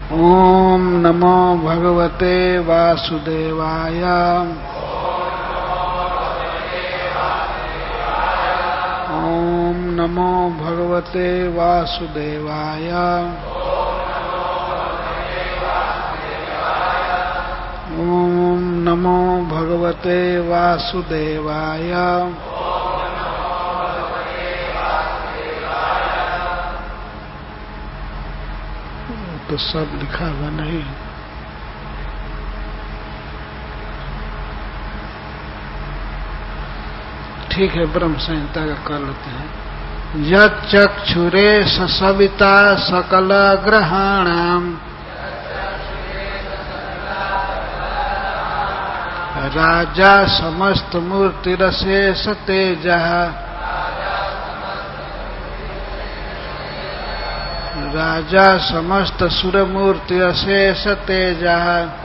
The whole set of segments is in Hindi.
ओम नमो भगवते वासुदेवाय। ओम नमो भगवते वासुदेवाय। ओम नमो भगवते वासुदेवाय। तो सब लिखा हुआ नहीं। ठीक है, ब्रह्म संहिता का कर लेते हैं। यक्षुरे सविता सकल ग्रहाणाम राजा समस्त मूर्तिरशेष तेजः राजा समस्त सुरमूर्ति अशेष तेजः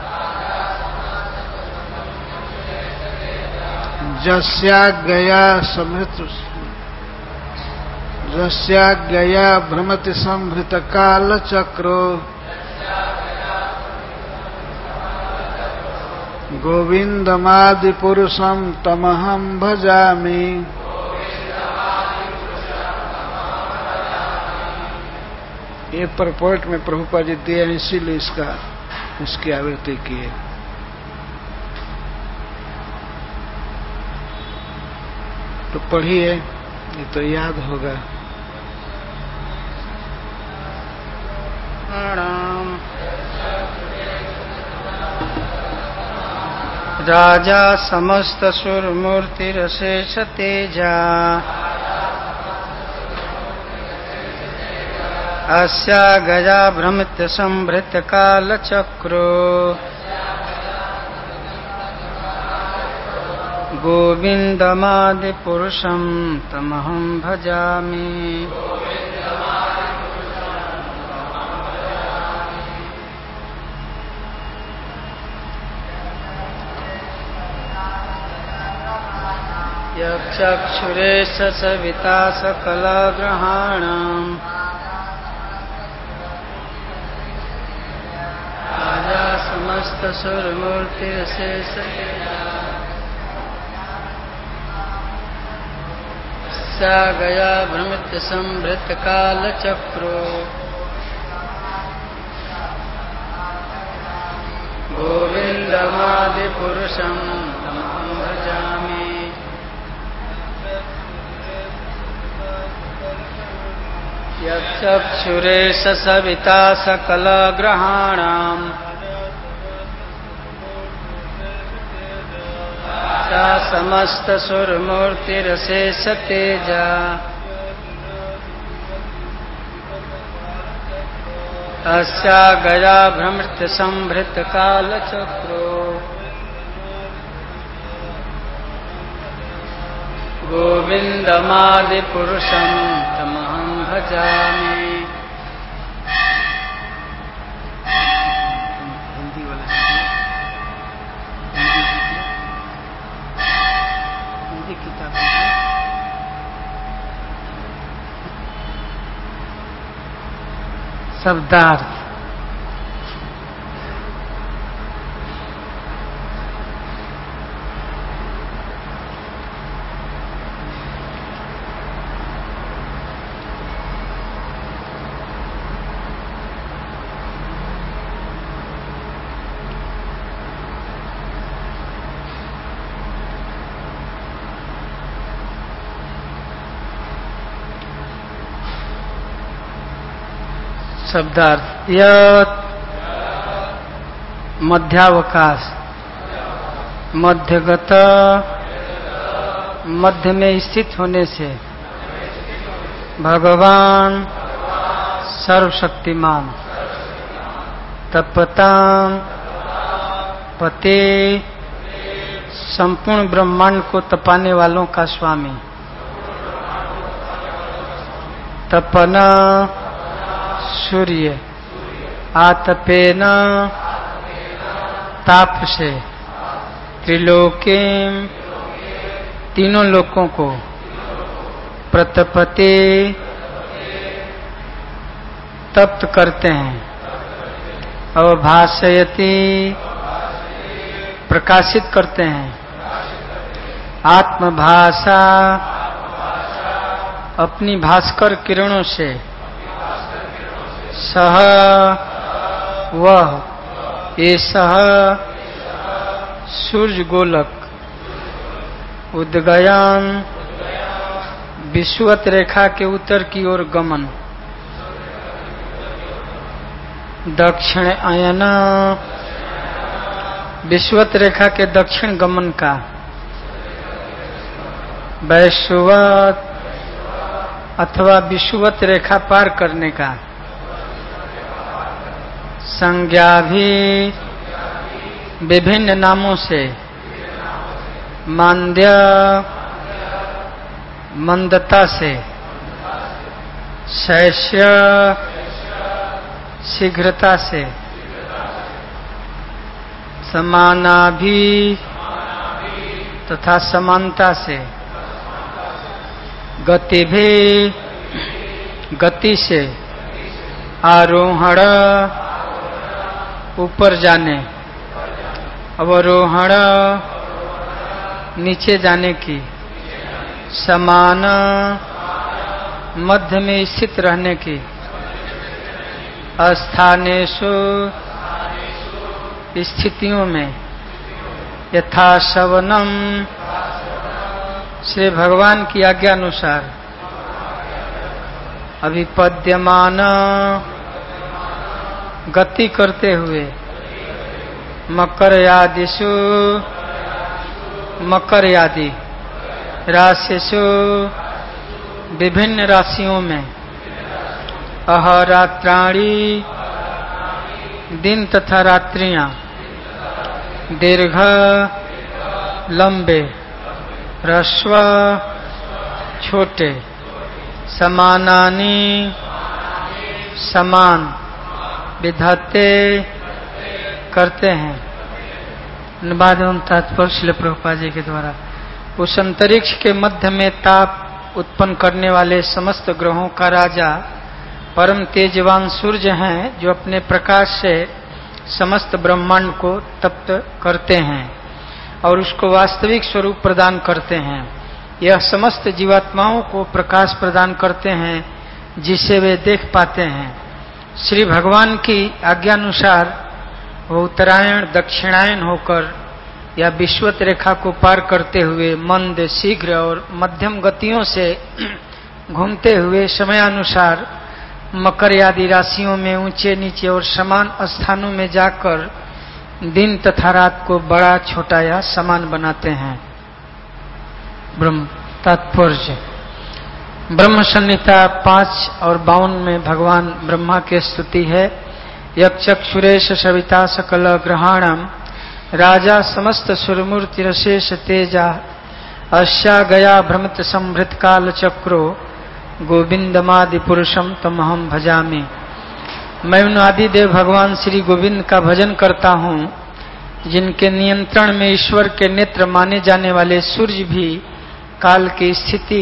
जस्याज्ञया भ्रमति संभृत काल चक्रो गोविंदमादि पुरुषं तमहं भजामि। ये परपोर्ट में प्रभुपाद जी दिए हैं, इसीलिए इसकी आवृत्ति की है। तो पढ़िए, ये तो याद होगा। राजा समस्त सुर मूर्ति रशेष तेजा अस्या गजा भ्रमित संभृत काल चक्रो गोविंदमादि पुरुषं तमहं भजामि। यक्षुरे सविता सकल ग्रहाणाम् राजा समस्त सुरमूर्ति शेष सा गया भ्रमित संभृत काल चक्रो गोविंदमादि पुरुषं तमहं भजामि। यक्षुरे सविता सकल ग्रहाणाम् सा समस्त सुरमूर्तिरशेष तेजा अस्या गया भ्रमृत संभृत काल चक्रो गोविंदमादि पुरुषं तमहं भजामि। शब्दार्थ शब्दार्थ यत् मध्यावकाश मध्यगत मध्य में स्थित होने से भगवान सर्वशक्तिमान तपताम पते संपूर्ण ब्रह्मांड को तपाने वालों का स्वामी तपना सूर्य आतपेन ताप से त्रिलोके तीनों लोकों को प्रतपते तप्त करते हैं अवभाषयति प्रकाशित करते हैं। आत्मभाषा अपनी भास्कर किरणों से, सह वह एषः सूर्य गोलक, उद्गयन विषुवत रेखा के उत्तर की ओर गमन, दक्षिण अयन विषुवत रेखा के दक्षिण गमन का, वैश्ववत अथवा विषुवत रेखा पार करने का, संज्ञा भी विभिन्न नामों से, मांद्य मंदता से, शैष्य शीघ्रता से, समानाभि तथा समानता से, गति भी गति से, आरोहण ऊपर जाने, अवरोहण नीचे जाने की, समान मध्य में स्थित रहने की, अस्थानेषु स्थितियों में, यथा शवनम श्री भगवान की आज्ञा अनुसार, अभिपद्यमान गति करते हुए, मकरयादिषु मकरयादि, राशिषु विभिन्न राशियों में, अहरात्राणि दिन तथा रात्रियां, दीर्घ लंबे, ह्रस्व छोटे, समानानि समान, विधत्ते करते हैं। अनुवाद एवं तात्पर्य श्रील प्रभुपाद जी के द्वारा। उस अंतरिक्ष के मध्य में ताप उत्पन्न करने वाले समस्त ग्रहों का राजा परम तेजवान सूर्य हैं, जो अपने प्रकाश से समस्त ब्रह्मांड को तप्त करते हैं और उसको वास्तविक स्वरूप प्रदान करते हैं। यह समस्त जीवात्माओं को प्रकाश प्रदान करते हैं जिसे वे देख पाते हैं। श्री भगवान की आज्ञानुसार वो उत्तरायण दक्षिणायन होकर या विषुवत रेखा को पार करते हुए मंद, शीघ्र और मध्यम गतियों से घूमते हुए समयानुसार मकर आदि राशियों में ऊंचे नीचे और समान स्थानों में जाकर दिन तथा रात को बड़ा छोटा या समान बनाते हैं। ब्रह्म तात्पर्य। ब्रह्म संहिता 5 और 52 में भगवान ब्रह्मा की स्तुति है। यक्षुरेश सविता सकल ग्रहाणम राजा समस्त सुरमूर्ति रशेष तेजा अस्या गया भ्रमित संभृत काल चक्रो गोविंदमादि पुरुषम तमहम भजामि। मैं उन आदिदेव भगवान श्री गोविंद का भजन करता हूँ जिनके नियंत्रण में ईश्वर के नेत्र माने जाने वाले सूर्य भी काल की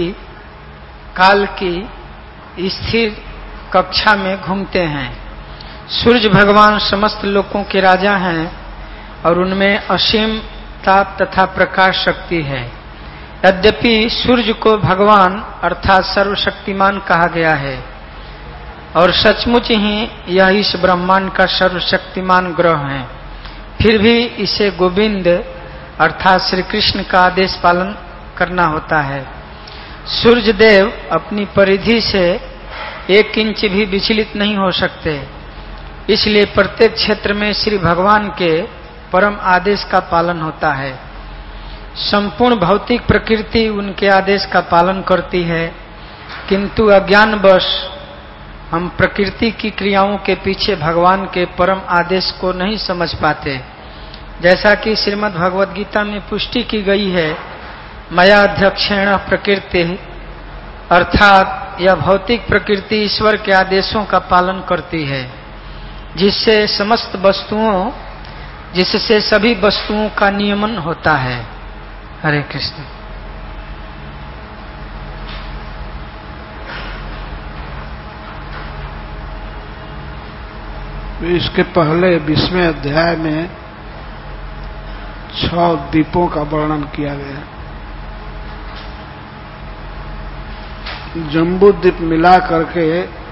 स्थिर कक्षा में घूमते हैं। सूर्य भगवान समस्त लोकों के राजा हैं और उनमें असीम ताप तथा प्रकाश शक्ति है। यद्यपि सूर्य को भगवान अर्थात सर्वशक्तिमान कहा गया है और सचमुच ही यह इस ब्रह्मांड का सर्वशक्तिमान ग्रह है, फिर भी इसे गोविंद अर्थात श्री कृष्ण का आदेश पालन करना होता है। सूर्य देव अपनी परिधि से 1 इंच भी विचलित नहीं हो सकते, इसलिए प्रत्येक क्षेत्र में श्री भगवान के परम आदेश का पालन होता है। संपूर्ण भौतिक प्रकृति उनके आदेश का पालन करती है, किंतु अज्ञानवश हम प्रकृति की क्रियाओं के पीछे भगवान के परम आदेश को नहीं समझ पाते। जैसा कि श्रीमद् भगवद गीता में पुष्टि की गई है, मयाध्यक्षेण प्रकृति अर्थात यह भौतिक प्रकृति ईश्वर के आदेशों का पालन करती है, जिससे सभी वस्तुओं का नियमन होता है। हरे कृष्ण। इसके पहले 20वें अध्याय में 6 द्वीपों का वर्णन किया गया। जम्बू द्वीप मिला करके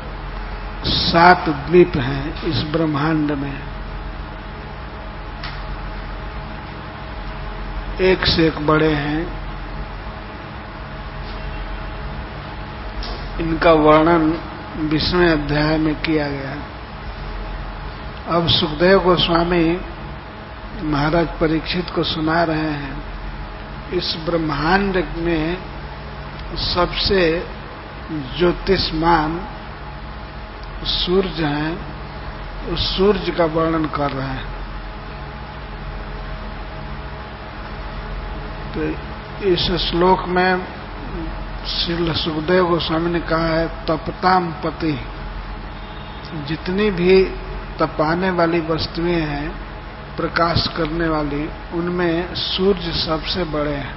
7 द्वीप हैं इस ब्रह्मांड में, एक से एक बड़े हैं। इनका वर्णन 20वें अध्याय में किया गया। अब सुखदेव गोस्वामी महाराज परीक्षित को सुना रहे हैं, इस ब्रह्मांड में सबसे ज्योतिष्मान सूर्य हैं, उस सूर्य का वर्णन कर रहे हैं। तो इस श्लोक में श्री सुखदेव गोस्वामी ने कहा है, तपताम पति, जितनी भी तपाने वाली वस्तुएं हैं, प्रकाश करने वाली, उनमें सूर्य सबसे बड़े हैं।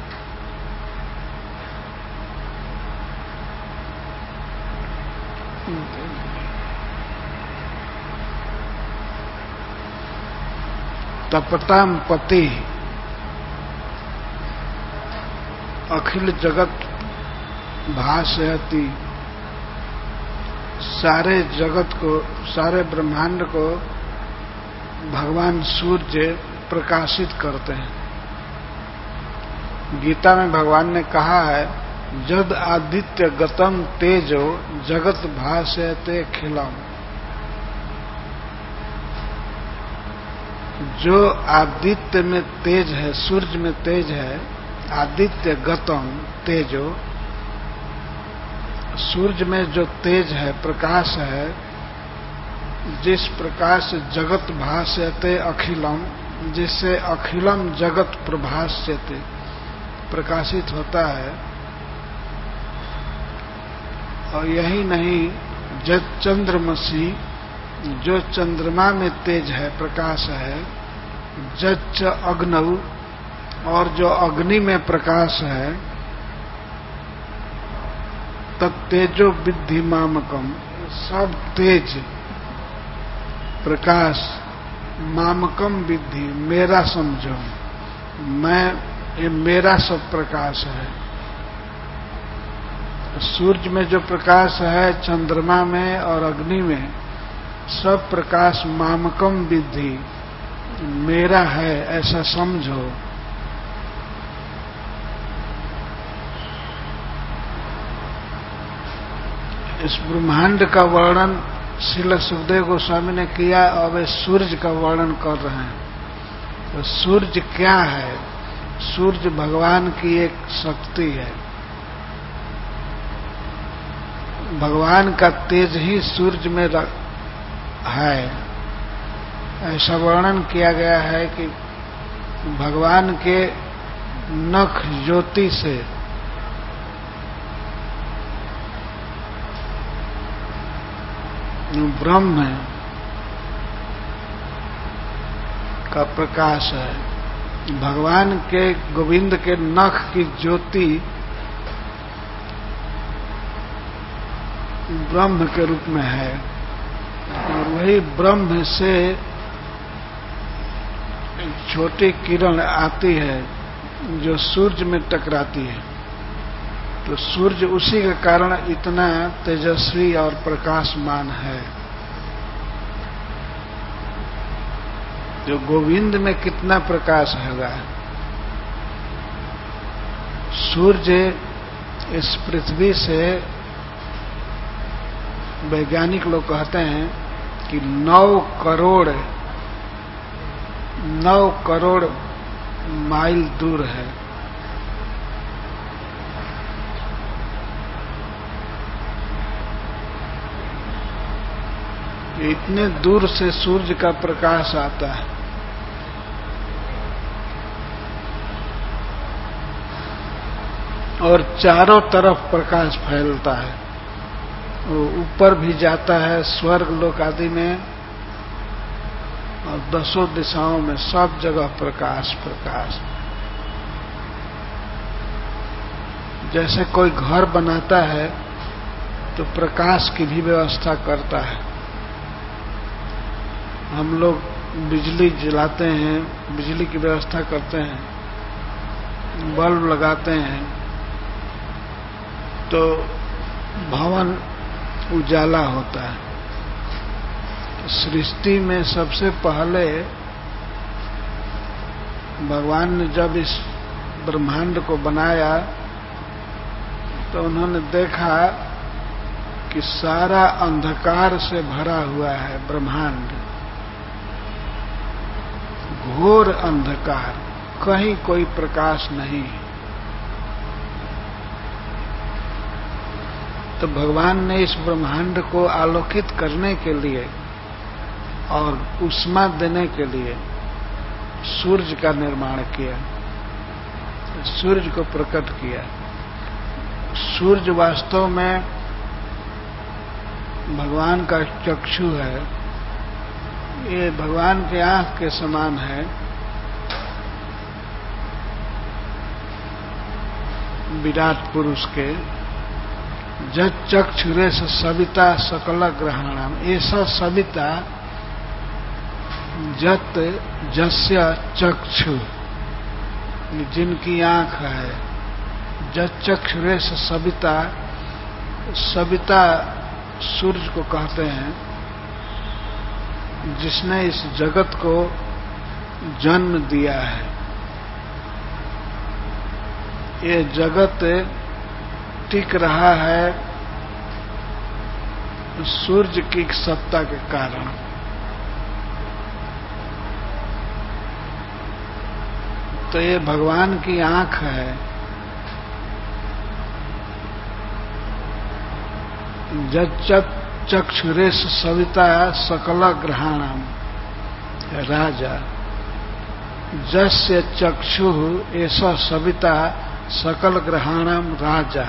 तपताम पति, अखिल जगत भासयति, सारे जगत को, सारे ब्रह्मांड को भगवान सूर्य प्रकाशित करते हैं। गीता में भगवान ने कहा है, जद आदित्य गतम तेजो जगत भासयते खिलम। जो आदित्य में तेज है, सूर्य में तेज है, आदित्य गतम तेजो, सूर्य में जो तेज है, प्रकाश है, जिस प्रकाश जगत भास्यते अखिलम, जिससे अखिलम जगत प्रभास्यते, प्रकाशित होता है। और यही नहीं, जद चंद्रमसी, जो चंद्रमा में तेज है, प्रकाश है, जच्च अग्नौ, और जो अग्नि में प्रकाश है, तत्तेजो विद्धि मामकम, सब तेज प्रकाश मामकम विद्धि, मेरा समझो, मैं, ये मेरा सब प्रकाश है। सूर्य में जो प्रकाश है, चंद्रमा में और अग्नि में, सब प्रकाश मामकम विद्धि, मेरा है, ऐसा समझो। इस ब्रह्मांड का वर्णन श्रील सुखदेव गोस्वामी ने किया, और वे सूर्य का वर्णन कर रहे हैं। तो सूर्य क्या है? सूर्य भगवान की एक शक्ति है। भगवान का तेज ही सूर्य में है। ऐसा वर्णन किया गया है कि भगवान के नख ज्योति से ब्रह्म का प्रकाश है। भगवान के गोविंद के नख की ज्योति ब्रह्म के रूप में है, और वही ब्रह्म से एक छोटी किरण आती है जो सूर्य में टकराती है। तो सूर्य उसी के कारण इतना तेजस्वी और प्रकाशमान है। जो गोविंद में कितना प्रकाश होगा। सूर्य इस पृथ्वी से, वैज्ञानिक लोग कहते हैं कि 9 करोड़ माइल दूर है। इतने दूर से सूर्य का प्रकाश आता है। और चारों तरफ प्रकाश फैलता है, वो ऊपर भी जाता है स्वर्ग लोक आदि में, और 10 दिशाओं में सब जगह प्रकाश प्रकाश। जैसे कोई घर बनाता है तो प्रकाश की भी व्यवस्था करता है। हम लोग बिजली जलाते हैं, बिजली की व्यवस्था करते हैं, बल्ब लगाते हैं तो भवन उजाला होता है। सृष्टि में सबसे पहले भगवान ने जब इस ब्रह्मांड को बनाया तो उन्होंने देखा कि सारा अंधकार से भरा हुआ है ब्रह्मांड, घोर अंधकार, कहीं कोई प्रकाश नहीं। तो भगवान ने इस ब्रह्मांड को आलोकित करने के लिए और उष्मा देने के लिए सूर्य का निर्माण किया, सूर्य को प्रकट किया। सूर्य वास्तव में भगवान का चक्षु है, ये भगवान के आंख के समान है। विराट पुरुष के जक्षुरेश सविता सकल ग्रहाणाम, ऐसा सविता जत जस्य चक्षु, जिनकी आंख है। जक्षुरेश सविता, सविता सूर्य को कहते हैं, जिसने इस जगत को जन्म दिया है। ये जगत टिक रहा है सूर्य की सत्ता के कारण। तो ये भगवान की आंख है। चक्षुरेश सविता सकल ग्रहाणाम राजा, जस्य चक्षु ऐसा सविता सकल ग्रहाणाम राजा,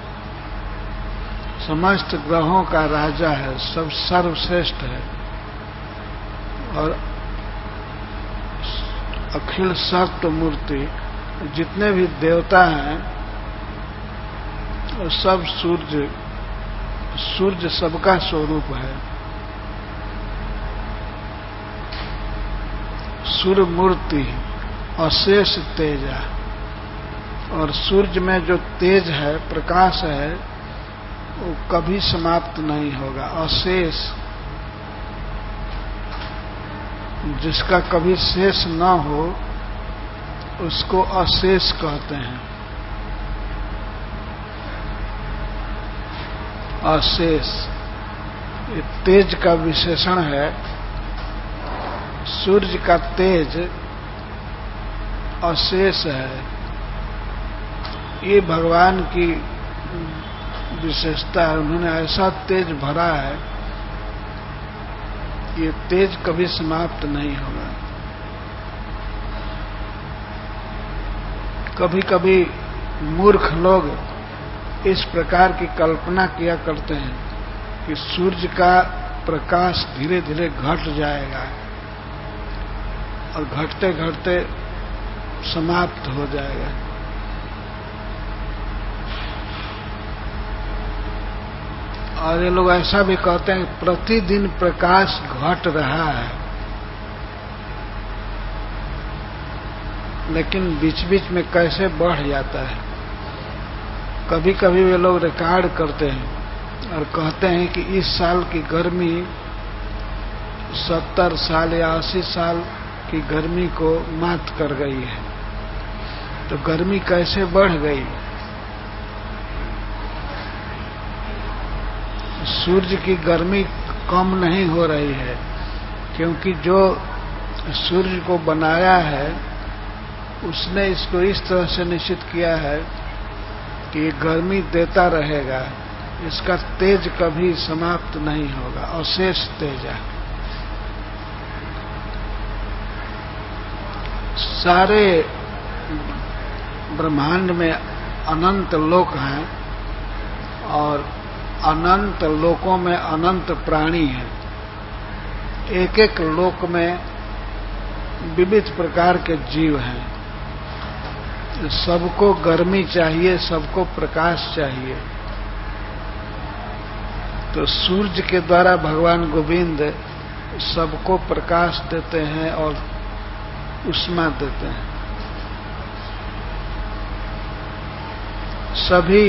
समस्त ग्रहों का राजा है, सब सर्वश्रेष्ठ है। और अखिल सत्व मूर्ति, जितने भी देवता हैं वो सब सूर्य सबका स्वरूप है। सूर्य मूर्ति अशेष तेजा, और सूर्य में जो तेज है, प्रकाश है, वो कभी समाप्त नहीं होगा, अशेष, जिसका कभी शेष न हो उसको अशेष कहते हैं। अशेष ये तेज का विशेषण है। सूर्य का तेज अशेष है, ये भगवान की विशेषता है। उन्होंने ऐसा तेज भरा है, ये तेज कभी समाप्त नहीं होगा। कभी कभी मूर्ख लोग इस प्रकार की कल्पना किया करते हैं कि सूर्य का प्रकाश धीरे धीरे घट जाएगा और घटते घटते समाप्त हो जाएगा। और ये लोग ऐसा भी कहते हैं कि प्रतिदिन प्रकाश घट रहा है, लेकिन बीच बीच में कैसे बढ़ जाता है। कभी कभी वे लोग रिकॉर्ड करते हैं और कहते हैं कि इस साल की गर्मी 70 साल या 80 साल की गर्मी को मात कर गई है। तो गर्मी कैसे बढ़ गई? सूर्य की गर्मी कम नहीं हो रही है, क्योंकि जो सूर्य को बनाया है उसने इसको इस तरह से निश्चित किया है कि ये गर्मी देता रहेगा, इसका तेज कभी समाप्त नहीं होगा, अशेष तेज है। सारे ब्रह्मांड में अनंत लोक हैं और अनंत लोकों में अनंत प्राणी हैं। एक एक लोक में विविध प्रकार के जीव हैं। सबको गर्मी चाहिए, सबको प्रकाश चाहिए। तो सूर्य के द्वारा भगवान गोविंद सबको प्रकाश देते हैं और उष्मा देते हैं। सभी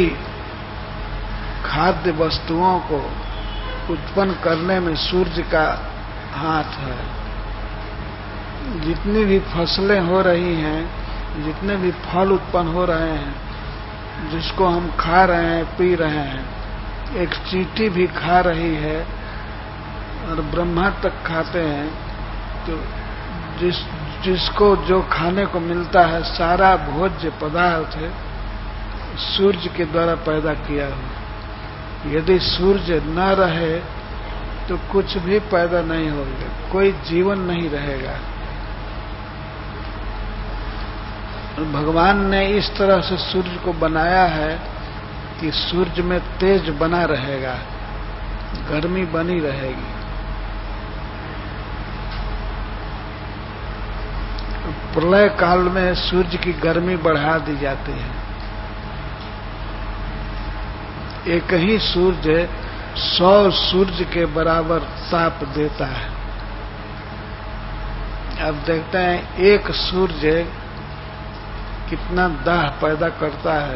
खाद्य वस्तुओं को उत्पन्न करने में सूर्य का हाथ है। जितनी भी फसलें हो रही हैं, जितने भी फल उत्पन्न हो रहे हैं, जिसको हम खा रहे हैं, पी रहे हैं, एक चींटी भी खा रही है और ब्रह्मा तक खाते हैं, तो जिसको जो खाने को मिलता है सारा भोज्य पदार्थ सूर्य के द्वारा पैदा किया हुआ। यदि सूर्य न रहे तो कुछ भी पैदा नहीं होगा, कोई जीवन नहीं रहेगा। भगवान ने इस तरह से सूर्य को बनाया है कि सूर्य में तेज बना रहेगा, गर्मी बनी रहेगी। प्रलय काल में सूर्य की गर्मी बढ़ा दी जाती है। एक ही सूर्य 100 सूर्य के बराबर ताप देता है। अब देखते हैं एक सूर्य कितना दाह पैदा करता है,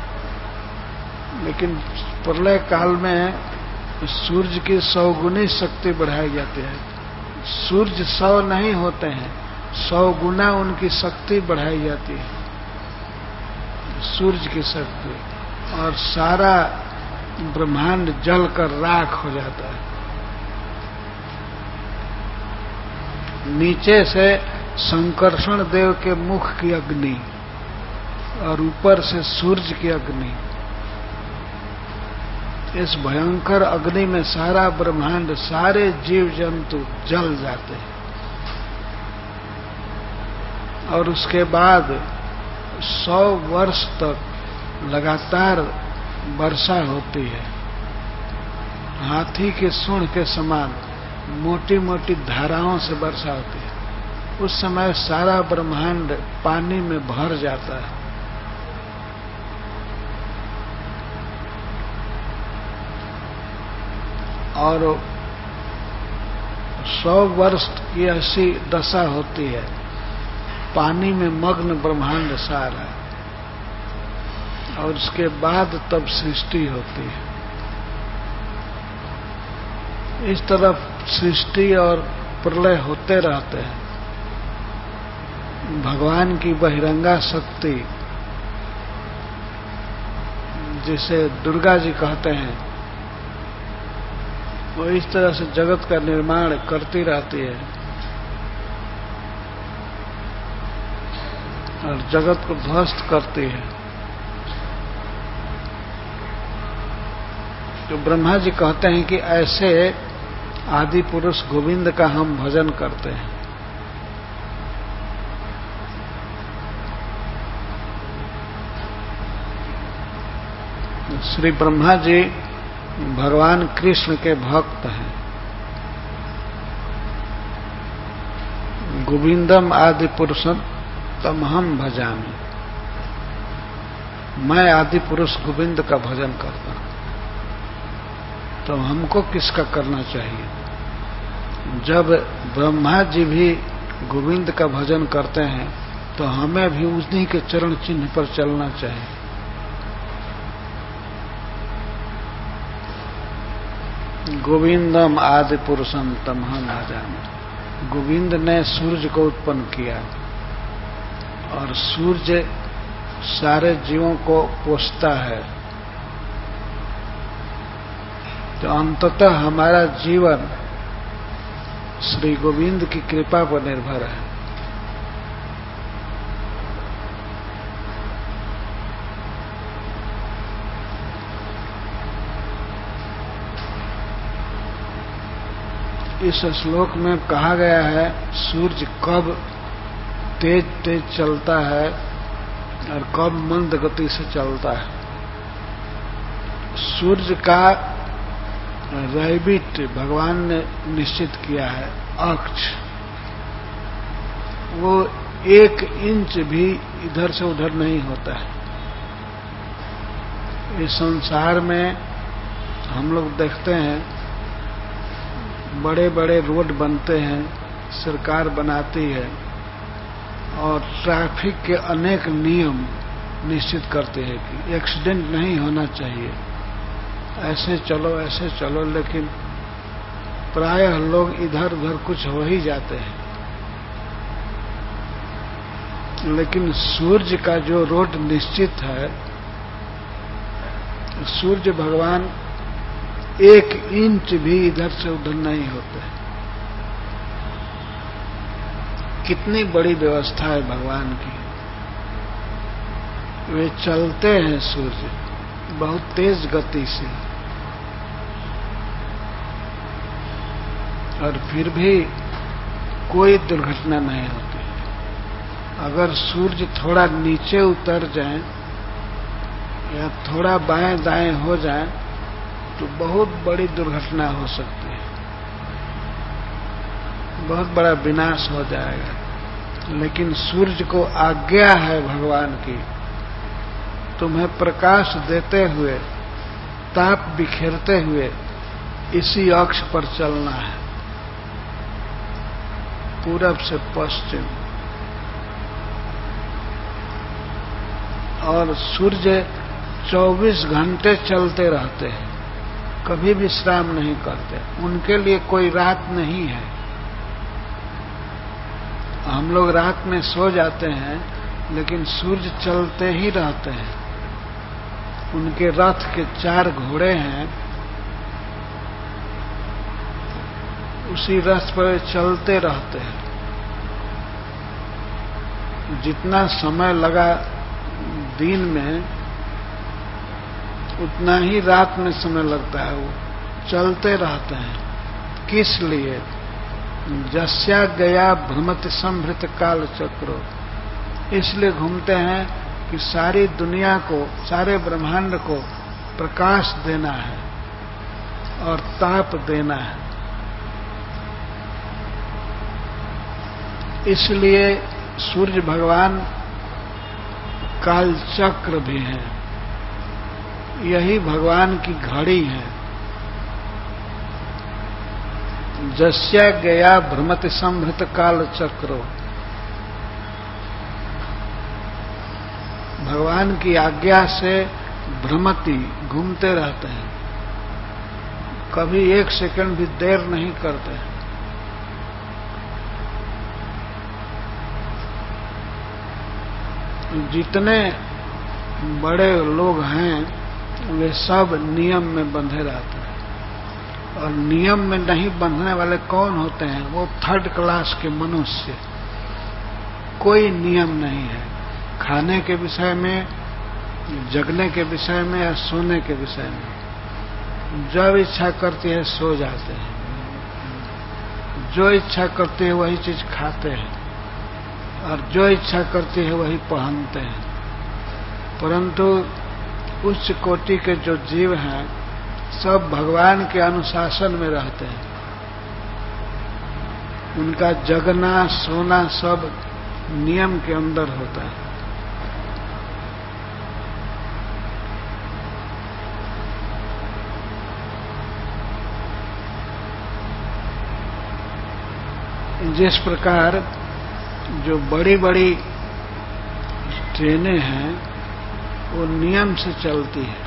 लेकिन प्रलय काल में सूर्य की 100 गुनी शक्ति बढ़ाई जाती है। सूर्य 100 नहीं होते हैं, 100 गुना उनकी शक्ति बढ़ाई जाती है, सूर्य की शक्ति, और सारा ब्रह्मांड जलकर राख हो जाता है। नीचे से संकर्षण देव के मुख की अग्नि और ऊपर से सूर्य की अग्नि, इस भयंकर अग्नि में सारा ब्रह्मांड, सारे जीव जंतु जल जाते हैं। और उसके बाद 100 वर्ष तक लगातार वर्षा होती है। हाथी के सूंड के समान मोटी मोटी धाराओं से वर्षा होती है। उस समय सारा ब्रह्मांड पानी में भर जाता है। और 100 वर्ष की ऐसी दशा होती है, पानी में मग्न ब्रह्मांड सारा, और उसके बाद तब सृष्टि होती है। इस तरफ सृष्टि और प्रलय होते रहते हैं। भगवान की बहिरंगा शक्ति, जिसे दुर्गा जी कहते हैं, वो इस तरह से जगत का निर्माण करती रहती है और जगत को ध्वस्त करती है। तो ब्रह्मा जी कहते हैं कि ऐसे आदि पुरुष गोविंद का हम भजन करते हैं। श्री ब्रह्मा जी भगवान कृष्ण के भक्त हैं। गोविंदम आदि पुरुषम तमहम भजामि, मैं आदि पुरुष गोविंद का भजन करता हूं। तो हमको किसका करना चाहिए? जब ब्रह्मा जी भी गोविंद का भजन करते हैं तो हमें भी उन्हीं के चरण चिन्ह पर चलना चाहिए। गोविंदम आदि पुरुषम तमहम भजामि। गोविंद ने सूर्य को उत्पन्न किया और सूर्य सारे जीवों को पोषता है। तो अंततः हमारा जीवन श्री गोविंद की कृपा पर निर्भर है। इस श्लोक में कहा गया है सूर्य कब तेज तेज चलता है और कब मंद गति से चलता है। सूर्य का रैबिट भगवान ने निश्चित किया है, अक्ष, वो 1 इंच भी इधर से उधर नहीं होता है। इस संसार में हम लोग देखते हैं बड़े बड़े रोड बनते हैं, सरकार बनाती है और ट्रैफिक के अनेक नियम निश्चित करते हैं कि एक्सीडेंट नहीं होना चाहिए, ऐसे चलो, लेकिन प्रायः लोग इधर उधर कुछ हो ही जाते हैं। लेकिन सूर्य का जो रोड निश्चित है, सूर्य भगवान 1 इंच भी इधर से उधर नहीं होते। कितनी बड़ी व्यवस्था है भगवान की। वे चलते हैं सूर्य बहुत तेज गति से, और फिर भी कोई दुर्घटना नहीं होती। अगर सूर्य थोड़ा नीचे उतर जाए या थोड़ा बाएं दाएं हो जाए तो बहुत बड़ी दुर्घटना हो सकती है, बहुत बड़ा विनाश हो जाएगा। लेकिन सूर्य को आज्ञा है भगवान की, तुम्हें प्रकाश देते हुए, ताप बिखेरते हुए इसी अक्ष पर चलना है, पूरब से पश्चिम। और सूर्य 24 घंटे चलते रहते हैं, कभी विश्राम नहीं करते। उनके लिए कोई रात नहीं है। हम लोग रात में सो जाते हैं, लेकिन सूर्य चलते ही रहते हैं। उनके रथ के 4 घोड़े हैं, उसी रथ पर चलते रहते हैं। जितना समय लगा दिन में, उतना ही रात में समय लगता है। वो चलते रहते हैं। किस लिए? जस्या गया भ्रमति संभृत काल चक्रो। इसलिए घूमते हैं कि सारी दुनिया को, सारे ब्रह्मांड को प्रकाश देना है और ताप देना है। इसलिए सूर्य भगवान काल चक्र भी हैं। यही भगवान की घड़ी है। जस्या गया भ्रमति संभृत काल चक्रो। भगवान की आज्ञा से भ्रमति, घूमते रहते हैं, कभी 1 सेकंड भी देर नहीं करते। जितने बड़े लोग हैं वे सब नियम में बंधे रहते हैं, और नियम में नहीं बंधने वाले कौन होते हैं? वो 3rd क्लास के मनुष्य। कोई नियम नहीं है खाने के विषय में, जगने के विषय में या सोने के विषय में। जब इच्छा करती है सो जाते हैं, जो इच्छा करती है वही चीज खाते हैं, और जो इच्छा करती है वही पहनते हैं। परंतु उच्च कोटि के जो जीव हैं सब भगवान के अनुशासन में रहते हैं। उनका जगना सोना सब नियम के अंदर होता है। जिस प्रकार जो बड़ी बड़ी ट्रेनें हैं वो नियम से चलती है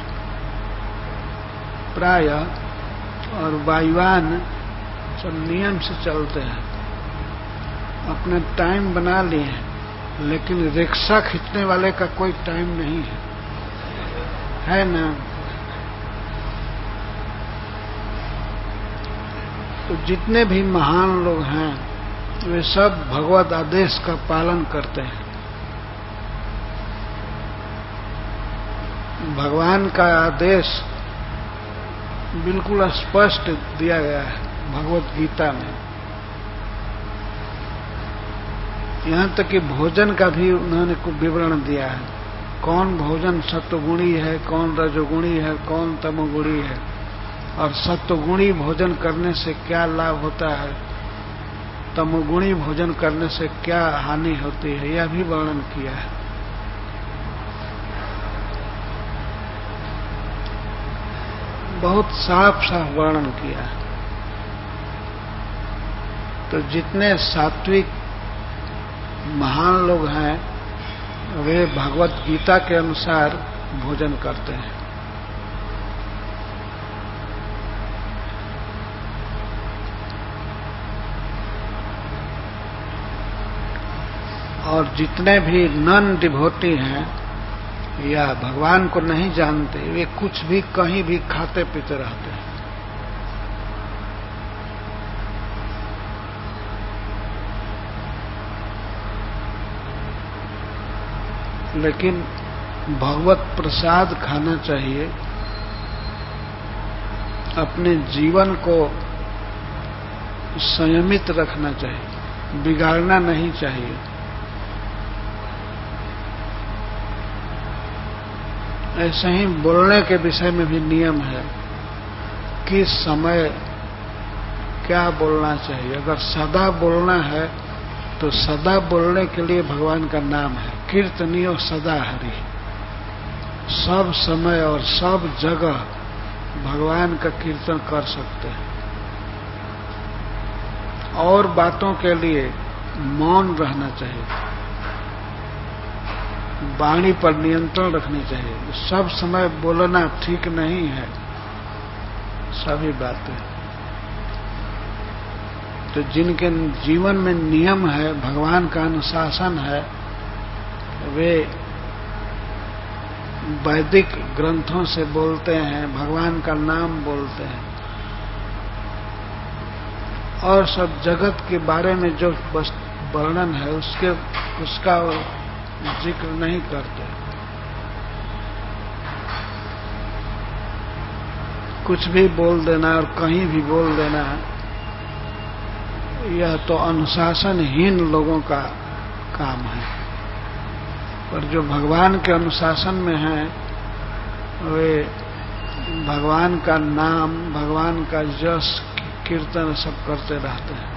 प्रायः, और वायुयान सब नियम से चलते हैं, अपने टाइम बना लिए हैं। लेकिन रिक्शा खींचने वाले का कोई टाइम नहीं है ना? तो जितने भी महान लोग हैं वे सब भगवत आदेश का पालन करते हैं। भगवान का आदेश बिल्कुल स्पष्ट दिया गया है भगवत गीता में। यहाँ तक कि भोजन का भी उन्होंने कुछ विवरण दिया है। कौन भोजन सत्वगुणी है, कौन रजोगुणी है, कौन तमोगुणी है, और सत्वगुणी भोजन करने से क्या लाभ होता है, तमोगुणी भोजन करने से क्या हानि होती है, यह भी वर्णन किया है। बहुत साफ साफ वर्णन किया है। तो जितने सात्विक महान लोग हैं वे भगवत गीता के अनुसार भोजन करते हैं। और जितने भी नॉन डिवोटी हैं या भगवान को नहीं जानते, वे कुछ भी कहीं भी खाते पीते रहते हैं। लेकिन भगवत प्रसाद खाना चाहिए, अपने जीवन को संयमित रखना चाहिए, बिगाड़ना नहीं चाहिए। ऐसे ही बोलने के विषय में भी नियम है, किस समय क्या बोलना चाहिए। अगर सदा बोलना है तो सदा बोलने के लिए भगवान का नाम है, कीर्तनियो सदा हरि। सब समय और सब जगह भगवान का कीर्तन कर सकते हैं। और बातों के लिए मौन रहना चाहिए, वाणी पर नियंत्रण रखनी चाहिए। सब समय बोलना ठीक नहीं है सभी बातें। तो जिनके जीवन में नियम है, भगवान का अनुशासन है, वे वैदिक ग्रंथों से बोलते हैं, भगवान का नाम बोलते हैं, और सब जगत के बारे में जो वर्णन है उसका जिक्र नहीं करते। कुछ भी बोल देना और कहीं भी बोल देना, यह तो अनुशासनहीन लोगों का काम है। पर जो भगवान के अनुशासन में हैं, वे भगवान का नाम, भगवान का यश कीर्तन सब करते रहते हैं।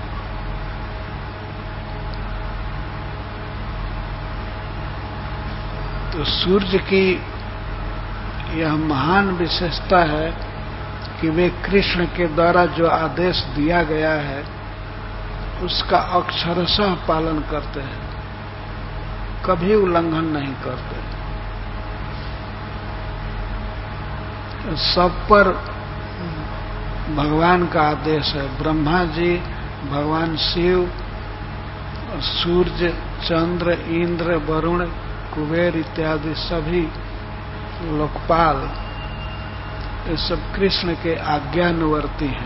तो सूर्य की यह महान विशेषता है कि वे कृष्ण के द्वारा जो आदेश दिया गया है उसका अक्षरशः पालन करते हैं, कभी उल्लंघन नहीं करते। सब पर भगवान का आदेश है। ब्रह्मा जी, भगवान शिव, सूर्य, चंद्र, इंद्र, वरुण, कुबेर इत्यादि सभी लोकपाल, ये सब कृष्ण के आज्ञानुवर्ती हैं।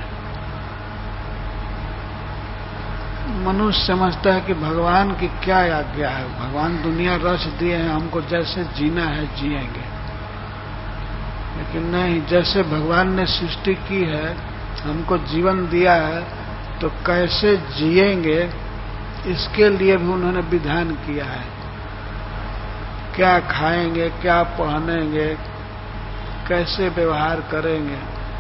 मनुष्य समझता है कि भगवान की क्या आज्ञा है, भगवान दुनिया रच दिए हैं, हमको जैसे जीना है जिएंगे। लेकिन नहीं, जैसे भगवान ने सृष्टि की है, हमको जीवन दिया है, तो कैसे जिएंगे इसके लिए भी उन्होंने विधान किया है। क्या खाएंगे, क्या पहनेंगे, कैसे व्यवहार करेंगे,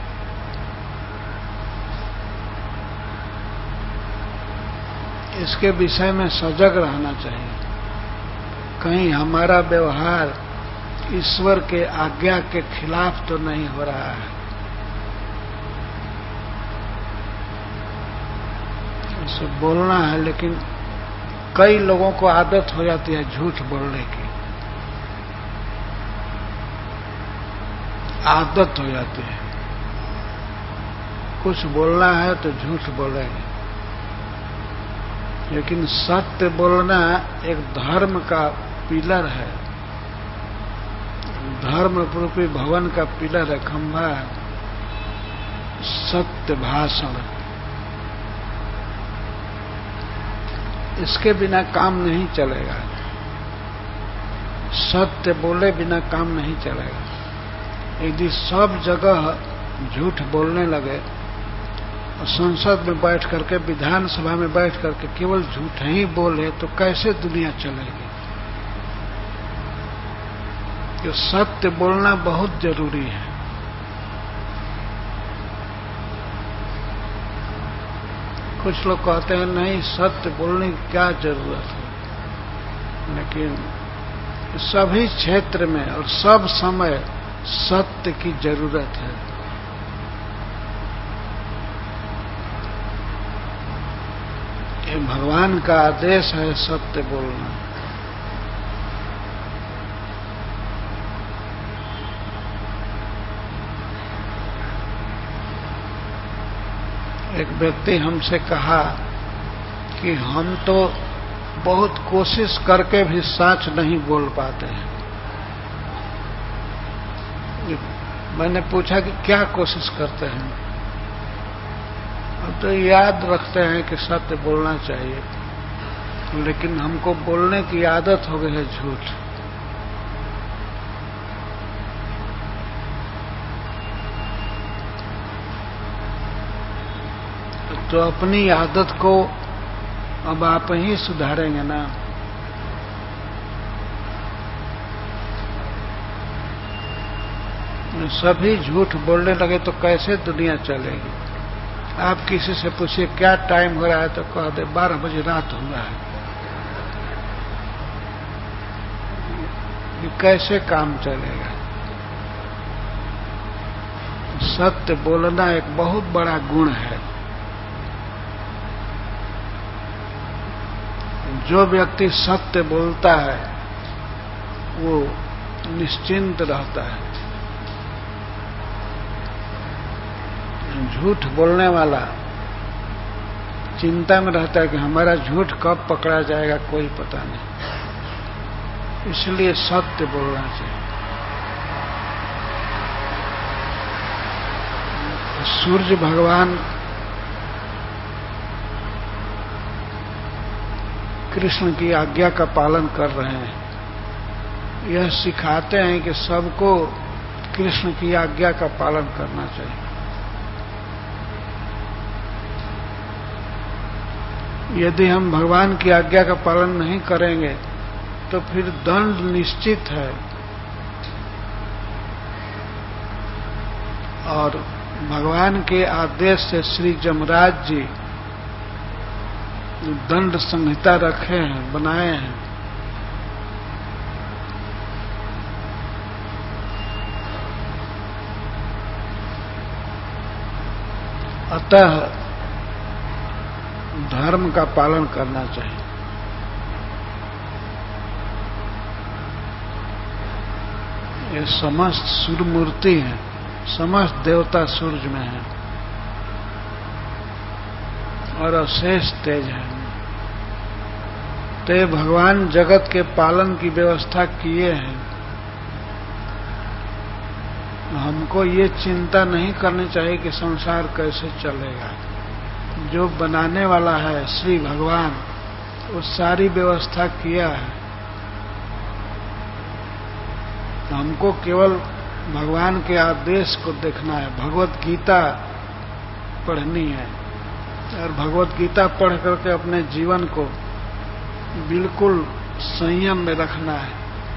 इसके विषय में सजग रहना चाहिए। कहीं हमारा व्यवहार ईश्वर के आज्ञा के खिलाफ तो नहीं हो रहा है। ऐसे बोलना है, लेकिन कई लोगों को आदत हो जाती है झूठ बोलने की, आदत हो जाती है। कुछ बोलना है तो झूठ बोलेंगे, लेकिन सत्य बोलना एक धर्म का पिलर है, धर्म रूपी भवन का पिलर है, खंभा है। सत्य भाषण, इसके बिना काम नहीं चलेगा। सत्य बोले बिना काम नहीं चलेगा। यदि सब जगह झूठ बोलने लगे, संसद में बैठ करके, विधानसभा में बैठ करके केवल झूठ ही बोले, तो कैसे दुनिया चलेगी। तो सत्य बोलना बहुत जरूरी है। कुछ लोग कहते हैं नहीं, सत्य बोलने की क्या जरूरत है, लेकिन सभी क्षेत्र में और सब समय सत्य की जरूरत है। भगवान का आदेश है सत्य बोलना। एक व्यक्ति हमसे कहा कि हम तो बहुत कोशिश करके भी सच नहीं बोल पाते हैं। मैंने पूछा कि क्या कोशिश करते हैं? अब तो याद रखते हैं कि सत्य बोलना चाहिए, लेकिन हमको बोलने की आदत हो गई है झूठ। तो अपनी आदत को अब आप ही सुधारेंगे ना। सभी झूठ बोलने लगे तो कैसे दुनिया चलेगी? आप किसी से पूछिए क्या टाइम हो रहा है तो कह दे 12 बजे रात हुआ है। ये कैसे काम चलेगा? सत्य बोलना एक बहुत बड़ा गुण है। जो व्यक्ति सत्य बोलता है वो निश्चिंत रहता है। झूठ बोलने वाला चिंता में रहता है कि हमारा झूठ कब पकड़ा जाएगा, कोई पता नहीं। इसलिए सत्य बोलना चाहिए। सूर्य भगवान कृष्ण की आज्ञा का पालन कर रहे हैं। यह सिखाते हैं कि सबको कृष्ण की आज्ञा का पालन करना चाहिए। यदि हम भगवान की आज्ञा का पालन नहीं करेंगे तो फिर दंड निश्चित है। और भगवान के आदेश से श्री जमराज जी दंड संहिता रखे हैं, बनाए हैं। अतः धर्म का पालन करना चाहिए। ये समस्त सूर्य मूर्ति है, समस्त देवता सूर्य में है और अशेष तेज है। तो ये भगवान जगत के पालन की व्यवस्था किए हैं। हमको ये चिंता नहीं करनी चाहिए कि संसार कैसे चलेगा। जो बनाने वाला है श्री भगवान, वो सारी व्यवस्था किया है। हमको केवल भगवान के आदेश को देखना है। भगवत गीता पढ़नी है और भगवत गीता पढ़ करके अपने जीवन को बिल्कुल संयम में रखना है।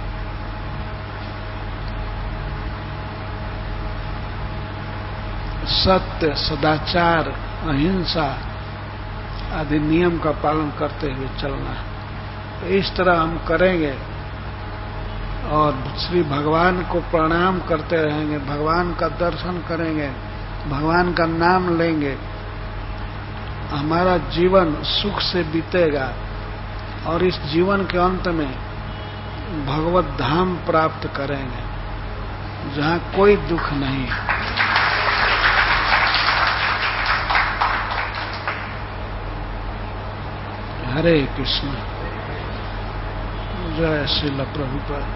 सत्य, सदाचार, अहिंसा आदि नियम का पालन करते हुए चलना है। तो इस तरह हम करेंगे और श्री भगवान को प्रणाम करते रहेंगे, भगवान का दर्शन करेंगे, भगवान का नाम लेंगे। हमारा जीवन सुख से बीतेगा और इस जीवन के अंत में भगवत धाम प्राप्त करेंगे जहां कोई दुख नहीं है। हरे कृष्ण। जय श्रील प्रभुपाद।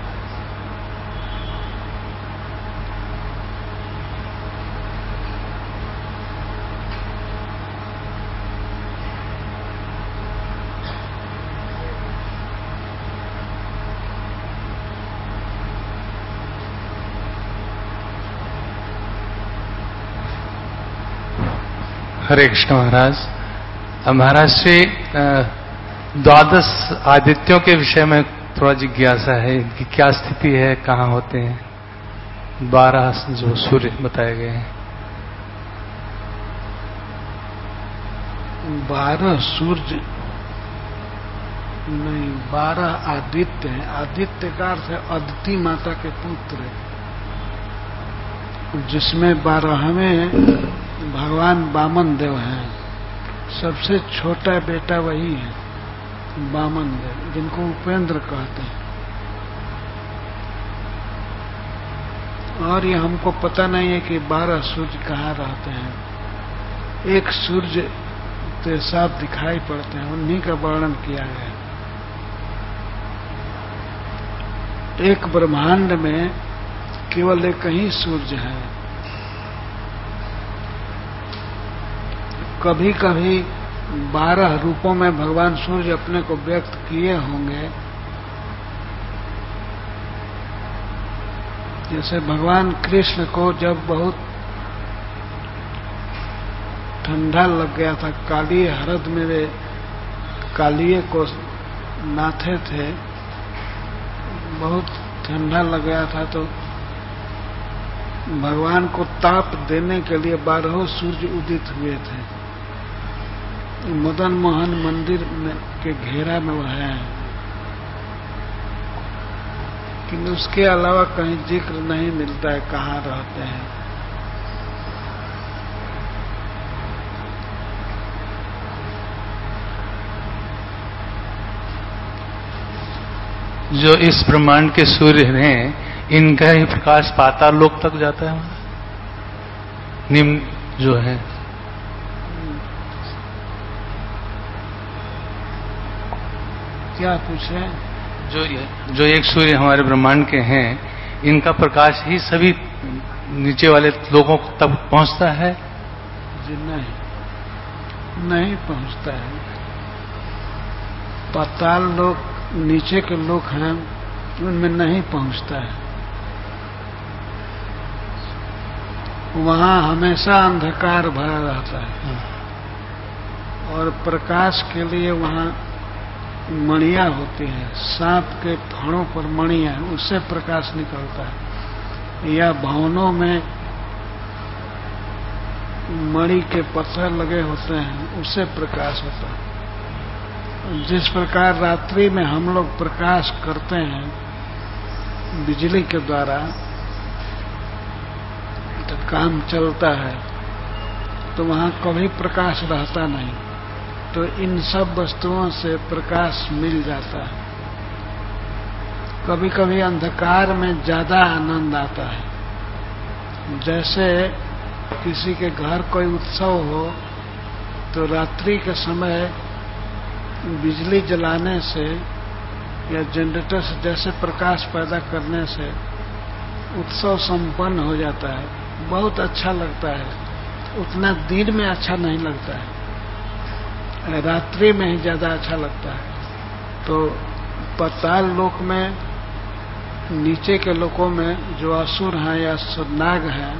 हरे कृष्ण महाराज। महाराज से द्वादश आदित्यों के विषय में थोड़ा जिज्ञासा है। इनकी क्या स्थिति है, कहाँ होते हैं? 12 जो सूर्य बताए गए हैं। 12 सूर्य नहीं, 12 आदित्य हैं। आदित्य का अर्थ है अदिति माता के पुत्र, जिसमें 12वें भगवान वामन देव हैं। सबसे छोटा बेटा वही है, वामन देव, जिनको उपेंद्र कहते हैं। और ये हमको पता नहीं है कि 12 सूर्य कहाँ रहते हैं। एक सूर्य तो साफ दिखाई पड़ते हैं, उन्हीं का वर्णन किया गया। एक ब्रह्मांड में केवल एक ही सूर्य है। कभी कभी 12 रूपों में भगवान सूर्य अपने को व्यक्त किए होंगे। जैसे भगवान कृष्ण को जब बहुत ठंडा लग गया था, काली हरद में वे कालिए को नाथे थे, बहुत ठंडा लग गया था, तो भगवान को ताप देने के लिए 12 सूर्य उदित हुए थे। मदन मोहन मंदिर में के घेरा में वह है, लेकिन उसके अलावा कहीं जिक्र नहीं मिलता है कहाँ रहते हैं। जो इस ब्रह्मांड के सूर्य हैं, इनका ही प्रकाश पाताल लोक तक जाता है हमारा, निम्न जो है। क्या पूछे? जो एक सूर्य हमारे ब्रह्मांड के हैं, इनका प्रकाश ही सभी नीचे वाले लोगों तक पहुंचता है? जी नहीं पहुंचता है। पाताल लोक नीचे के लोग हैं, उनमें नहीं पहुंचता है। वहां हमेशा अंधकार भरा रहता है और प्रकाश के लिए वहां मणियां होती है, सांप के फणों पर मणियां, उससे प्रकाश निकलता है। या भवनों में मणि के पत्थर लगे होते हैं, उससे प्रकाश होता है। जिस प्रकार रात्रि में हम लोग प्रकाश करते हैं बिजली के द्वारा, तो काम चलता है, तो वहां कभी प्रकाश रहता नहीं। तो इन सब वस्तुओं से प्रकाश मिल जाता है। कभी कभी अंधकार में ज्यादा आनंद आता है। जैसे किसी के घर कोई उत्सव हो, तो रात्रि के समय बिजली जलाने से या जनरेटर से जैसे प्रकाश पैदा करने से उत्सव संपन्न हो जाता है, बहुत अच्छा लगता है। उतना दिन में अच्छा नहीं लगता है, रात्रि में ही ज्यादा अच्छा लगता है। तो पाताल लोक में नीचे के लोकों में जो असुर हैं या नाग हैं,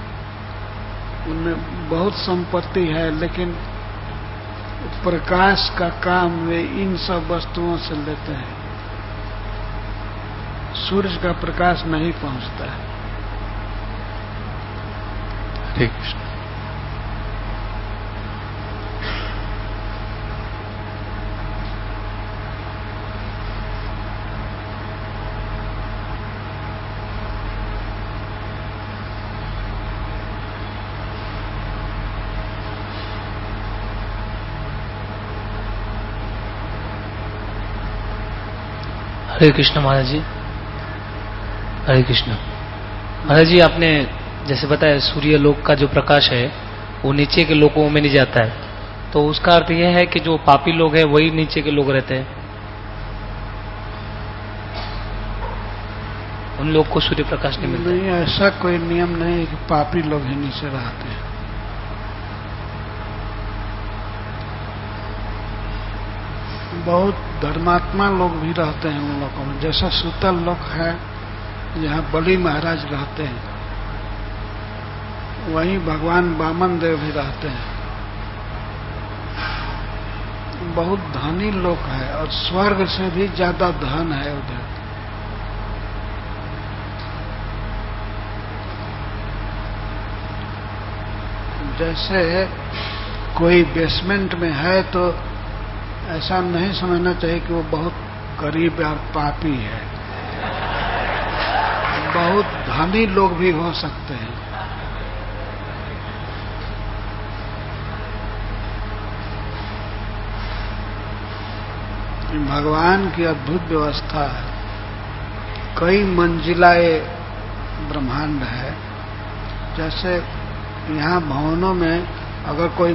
उनमें बहुत संपत्ति है, लेकिन प्रकाश का काम वे इन सब वस्तुओं से लेते हैं। सूर्य का प्रकाश नहीं पहुंचता है। हरे कृष्ण। हरे कृष्ण महाराज जी। हरे कृष्ण महाराज जी, आपने जैसे बताया सूर्य लोक का जो प्रकाश है वो नीचे के लोकों में नहीं जाता है, तो उसका अर्थ यह है कि जो पापी लोग हैं वही नीचे के लोग रहते हैं, उन लोग को सूर्य प्रकाश नहीं मिलता? नहीं, ऐसा कोई नियम नहीं है कि पापी लोग ही नीचे रहते हैं। बहुत धर्मात्मा लोग भी रहते हैं उन लोगों में। जैसा सुतल लोक है, जहाँ बलि महाराज रहते हैं, वहीं भगवान वामन देव भी रहते हैं। बहुत धनी लोक है और स्वर्ग से भी ज्यादा धन है उधर। जैसे कोई बेसमेंट में है तो ऐसा नहीं समझना चाहिए कि वो बहुत गरीब और पापी है। बहुत धनी लोग भी हो सकते हैं। भगवान की अद्भुत व्यवस्था है। कई मंजिला ये ब्रह्मांड है। जैसे यहाँ भवनों में अगर कोई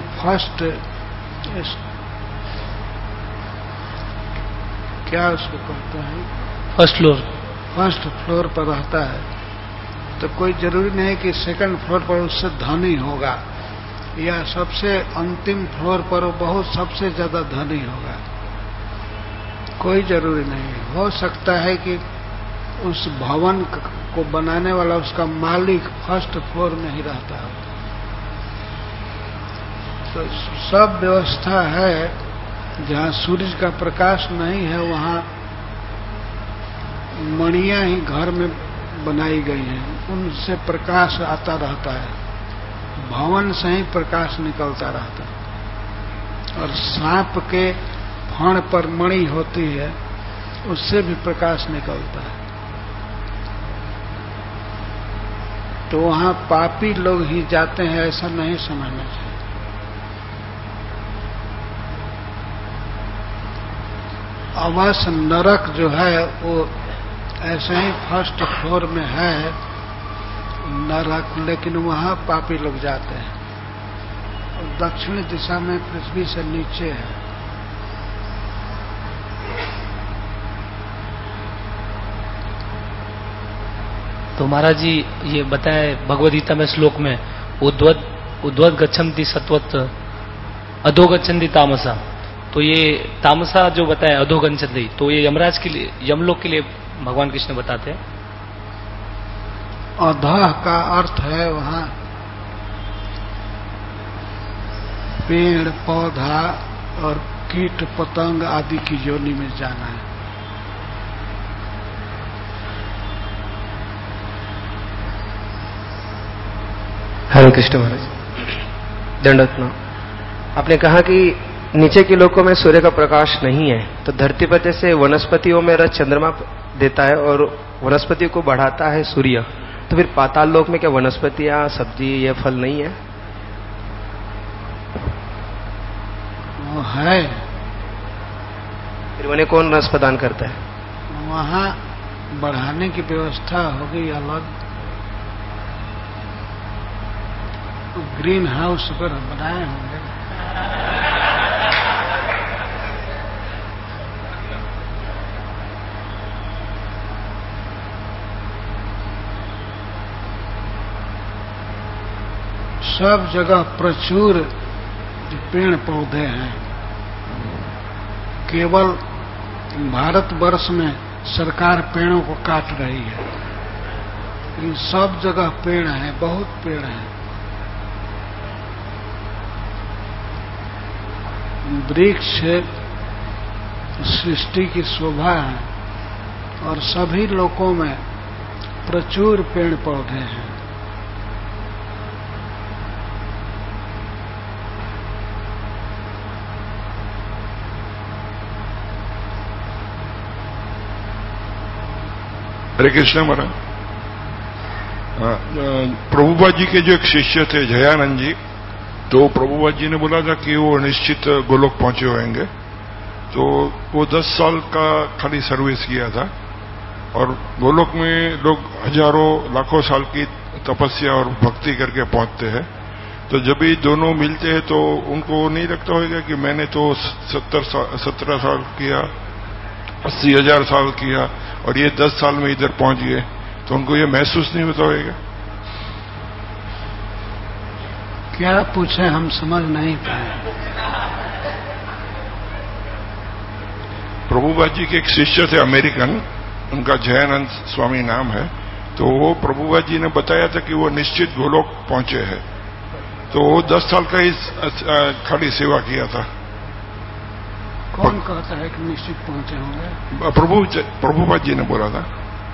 क्या उसको कहते हैं, फर्स्ट फ्लोर पर रहता है, तो कोई जरूरी नहीं कि सेकंड फ्लोर पर उससे धनी होगा, या सबसे अंतिम फ्लोर पर वो बहुत सबसे ज्यादा धनी होगा। कोई जरूरी नहीं है। हो सकता है कि उस भवन को बनाने वाला उसका मालिक फर्स्ट फ्लोर में ही रहता है। तो सब व्यवस्था है। जहाँ सूरज का प्रकाश नहीं है वहाँ मणियां ही घर में बनाई गई हैं, उनसे प्रकाश आता रहता है। भवन से ही प्रकाश निकलता रहता है। और सांप के फण पर मणि होती है, उससे भी प्रकाश निकलता है। तो वहां पापी लोग ही जाते हैं, ऐसा नहीं समझना चाहिए। अवश्य नरक जो है वो ऐसे ही फर्स्ट फ्लोर में है नरक, लेकिन वहां पापी लोग जाते हैं। और दक्षिणी दिशा में पृथ्वी से नीचे है। तो महाराज जी ये बताए भगवद गीता में श्लोक में उद्वद गच्छन्ति सत्वत अधो गच्छन्ति तामसा। तो ये तामसा जो बताया अधो गच्छन्ति, तो ये यमराज के लिए, यमलोक के लिए भगवान कृष्ण बताते हैं। अधः का अर्थ है वहां पेड़ पौधा और कीट पतंग आदि की योनि में जाना है। हरे कृष्ण महाराज, दंडवत प्रणाम। आपने कहा कि नीचे के लोकों में सूर्य का प्रकाश नहीं है, तो धरती पर जैसे वनस्पतियों में रस चंद्रमा देता है और वनस्पति को बढ़ाता है सूर्य, तो फिर पाताल लोक में क्या वनस्पतियां, सब्जी या फल नहीं है? वो है। फिर उन्हें कौन रस प्रदान करता है? वहां बढ़ाने की व्यवस्था होगी अलग। ग्रीन हाउस पर बनाए होंगे। सब जगह प्रचुर पेड़ पौधे हैं। केवल भारतवर्ष में सरकार पेड़ों को काट रही है। इन सब जगह पेड़ हैं, बहुत पेड़ हैं। वृक्ष सृष्टि की शोभा है और सभी लोकों में प्रचुर पेड़ पौधे हैं। हरे कृष्ण महाराज, प्रभुपाद जी के जो एक शिष्य थे जयानंद जी, तो प्रभुपाद जी ने बोला था कि वो निश्चित गोलोक पहुंचे होंगे। तो वो 10 साल का खाली सर्विस किया था और गोलोक में लोग हजारों लाखों साल की तपस्या और भक्ति करके पहुंचते हैं। तो जब भी दोनों मिलते हैं तो उनको नहीं लगता होगा कि मैंने तो 17 साल किया, 80,000 साल किया और ये 10 साल में इधर पहुंच गए, तो उनको ये महसूस नहीं होता होगा? क्या पूछे, हम समझ नहीं पाए। प्रभुपाद जी के एक शिष्य थे अमेरिकन, उनका जयानंद स्वामी नाम है। तो वो प्रभुपाद जी ने बताया था कि वो निश्चित गोलोक पहुंचे हैं। तो वो 10 साल का ही खाली सेवा किया था। कौन कहता है कि निश्चित पहुंचे होंगे? प्रभुपाद जी ने बोला था।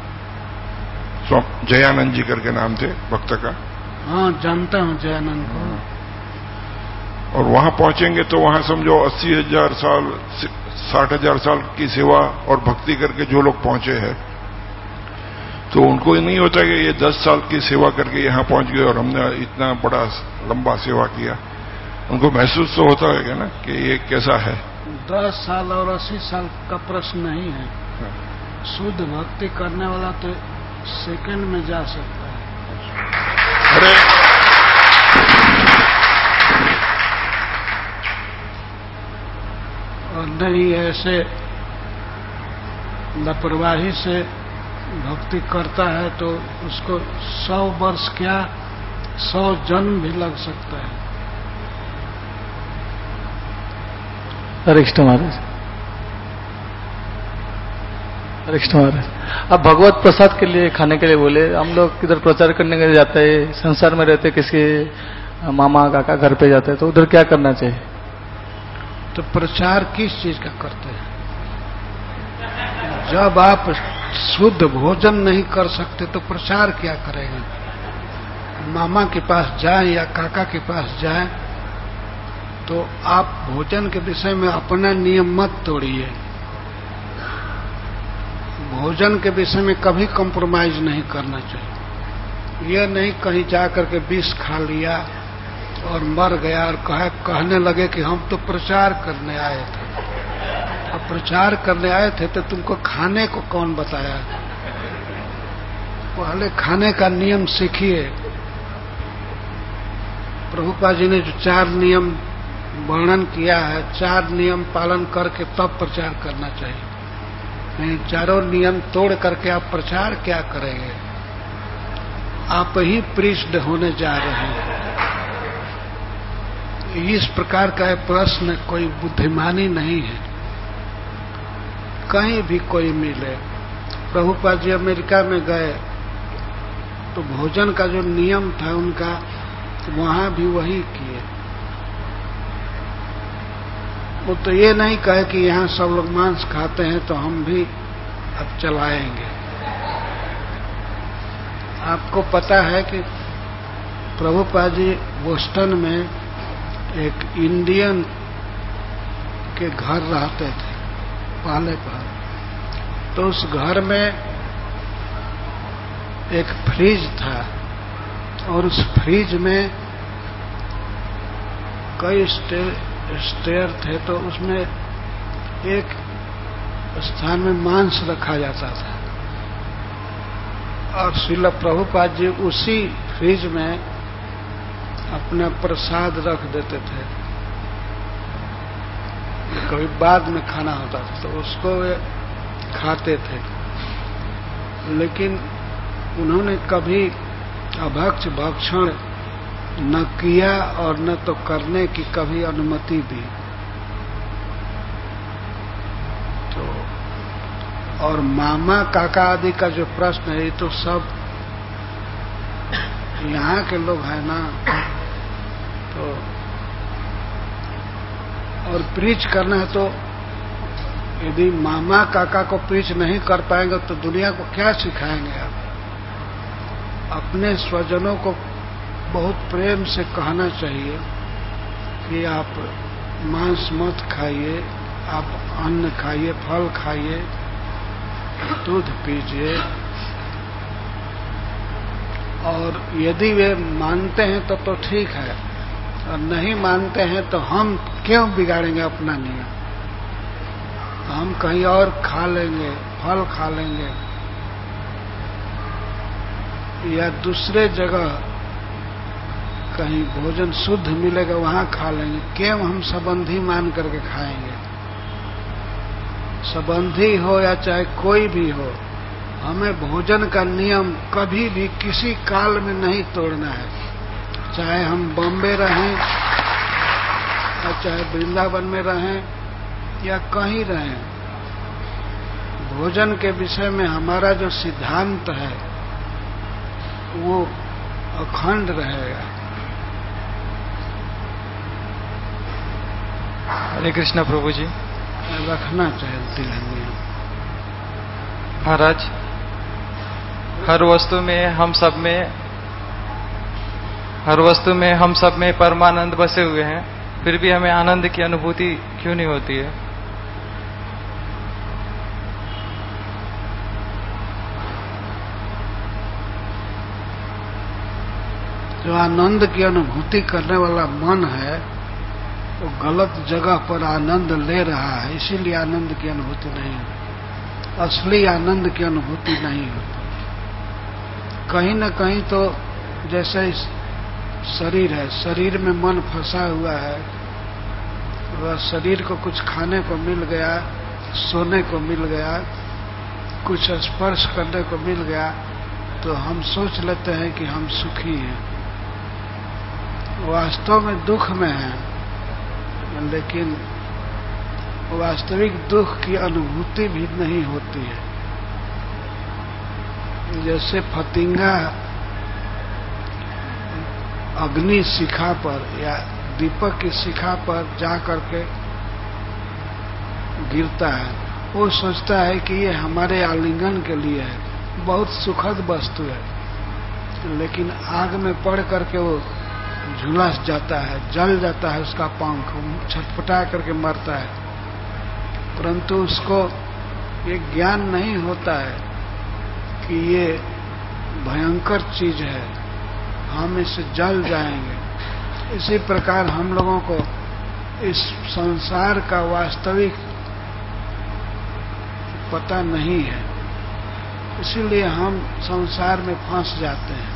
जयानंद जी करके नाम थे भक्त का। हाँ, जानता हूँ जयानंद को। और वहां पहुंचेंगे तो वहां समझो 80,000 साल 60,000 साल की सेवा और भक्ति करके जो लोग पहुंचे हैं, तो उनको नहीं होता कि ये 10 साल की सेवा करके यहां पहुंच गए और हमने इतना बड़ा लंबा सेवा किया। उनको महसूस तो होता है ना कि ये कैसा है। 10 साल और 80 साल का प्रश्न नहीं है। शुद्ध भक्ति करने वाला तो सेकंड में जा सकता है। अरे और नहीं ऐसे लापरवाही से भक्ति करता है तो उसको 100 वर्ष क्या 100 जन्म भी लग सकता है। हरे कृष्ण महाराज। हरे कृष्ण महाराज, अब भगवत प्रसाद के लिए खाने के लिए बोले, हम लोग किधर प्रचार करने के लिए जाते हैं, संसार में रहते किसी मामा काका घर पे जाते हैं, तो उधर क्या करना चाहिए? तो प्रचार किस चीज का करते हैं? जब आप शुद्ध भोजन नहीं कर सकते तो प्रचार क्या करेंगे? मामा के पास जाए या काका के पास जाए तो आप भोजन के विषय में अपना नियम मत तोड़िए। भोजन के विषय में कभी कॉम्प्रोमाइज नहीं करना चाहिए। यह नहीं कहीं जा करके विष खा लिया और मर गया और कहने लगे कि हम तो प्रचार करने आए थे। अब प्रचार करने आए थे तो तुमको खाने को कौन बताया? पहले खाने का नियम सीखिए। प्रभुपाद जी ने जो 4 नियम वर्णन किया है, 4 नियम पालन करके तब प्रचार करना चाहिए। नहीं, चारों नियम तोड़ करके आप प्रचार क्या करेंगे? आप ही पृष्ठ होने जा रहे हैं। इस प्रकार का प्रश्न कोई बुद्धिमानी नहीं है। कहीं भी कोई मिले, प्रभुपाद जी अमेरिका में गए तो भोजन का जो नियम था उनका, वहां भी वही किए। वो तो ये नहीं कहे कि यहाँ सब लोग मांस खाते हैं तो हम भी अब चलाएंगे। आपको पता है कि प्रभुपाद जी बोस्टन में एक इंडियन के घर रहते थे पहले। तो उस घर में एक फ्रिज था और उस फ्रिज में कई स्टेयर थे, तो उसमें एक स्थान में मांस रखा जाता था और श्रील प्रभुपाद जी उसी फ्रिज में अपना प्रसाद रख देते थे। कभी बाद में खाना होता था तो उसको वे खाते थे, लेकिन उन्होंने कभी अभक्ष भक्षण न किया और न तो करने की कभी अनुमति दी। तो और मामा काका आदि का जो प्रश्न है, ये तो सब यहाँ के लोग हैं ना। तो और प्रीच करना है तो यदि मामा काका को प्रीच नहीं कर पाएंगे तो दुनिया को क्या सिखाएंगे आप? अपने स्वजनों को बहुत प्रेम से कहना चाहिए कि आप मांस मत खाइए, आप अन्न खाइए, फल खाइए, दूध पीजिए। और यदि वे मानते हैं तो ठीक है, और नहीं मानते हैं तो हम क्यों बिगाड़ेंगे अपना नियम? हम कहीं और खा लेंगे, फल खा लेंगे या दूसरे जगह कहीं भोजन शुद्ध मिलेगा वहां खा लेंगे। क्यों हम संबंधी मान करके खाएंगे? संबंधी हो या चाहे कोई भी हो, हमें भोजन का नियम कभी भी किसी काल में नहीं तोड़ना है। चाहे हम बॉम्बे रहें या चाहे वृंदावन में रहें या कहीं रहें, भोजन के विषय में हमारा जो सिद्धांत है वो अखंड रहेगा। हरे कृष्णा प्रभु जी। रखना चाहती है नियम। महाराज, हर वस्तु में हम सब में परमानंद बसे हुए हैं, फिर भी हमें आनंद की अनुभूति क्यों नहीं होती है? जो आनंद की अनुभूति करने वाला मन है वो गलत जगह पर आनंद ले रहा है, इसीलिए आनंद की अनुभूति नहीं होती। असली आनंद की अनुभूति नहीं होती। कहीं न कहीं तो जैसे शरीर है, शरीर में मन फंसा हुआ है, वह शरीर को कुछ खाने को मिल गया, सोने को मिल गया, कुछ स्पर्श करने को मिल गया, तो हम सोच लेते हैं कि हम सुखी हैं। वास्तव में दुख में हैं, लेकिन वास्तविक दुख की अनुभूति भी नहीं होती है। जैसे फतिंगा अग्नि शिखा पर या दीपक की शिखा पर जा करके गिरता है, वो सोचता है कि ये हमारे आलिंगन के लिए है, बहुत सुखद वस्तु है, लेकिन आग में पड़ करके वो झुलस जाता है, जल जाता है उसका पंख, छटपटा करके मरता है। परंतु उसको ये ज्ञान नहीं होता है कि ये भयंकर चीज है, हम इससे जल जाएंगे। इसी प्रकार हम लोगों को इस संसार का वास्तविक पता नहीं है, इसीलिए हम संसार में फंस जाते हैं।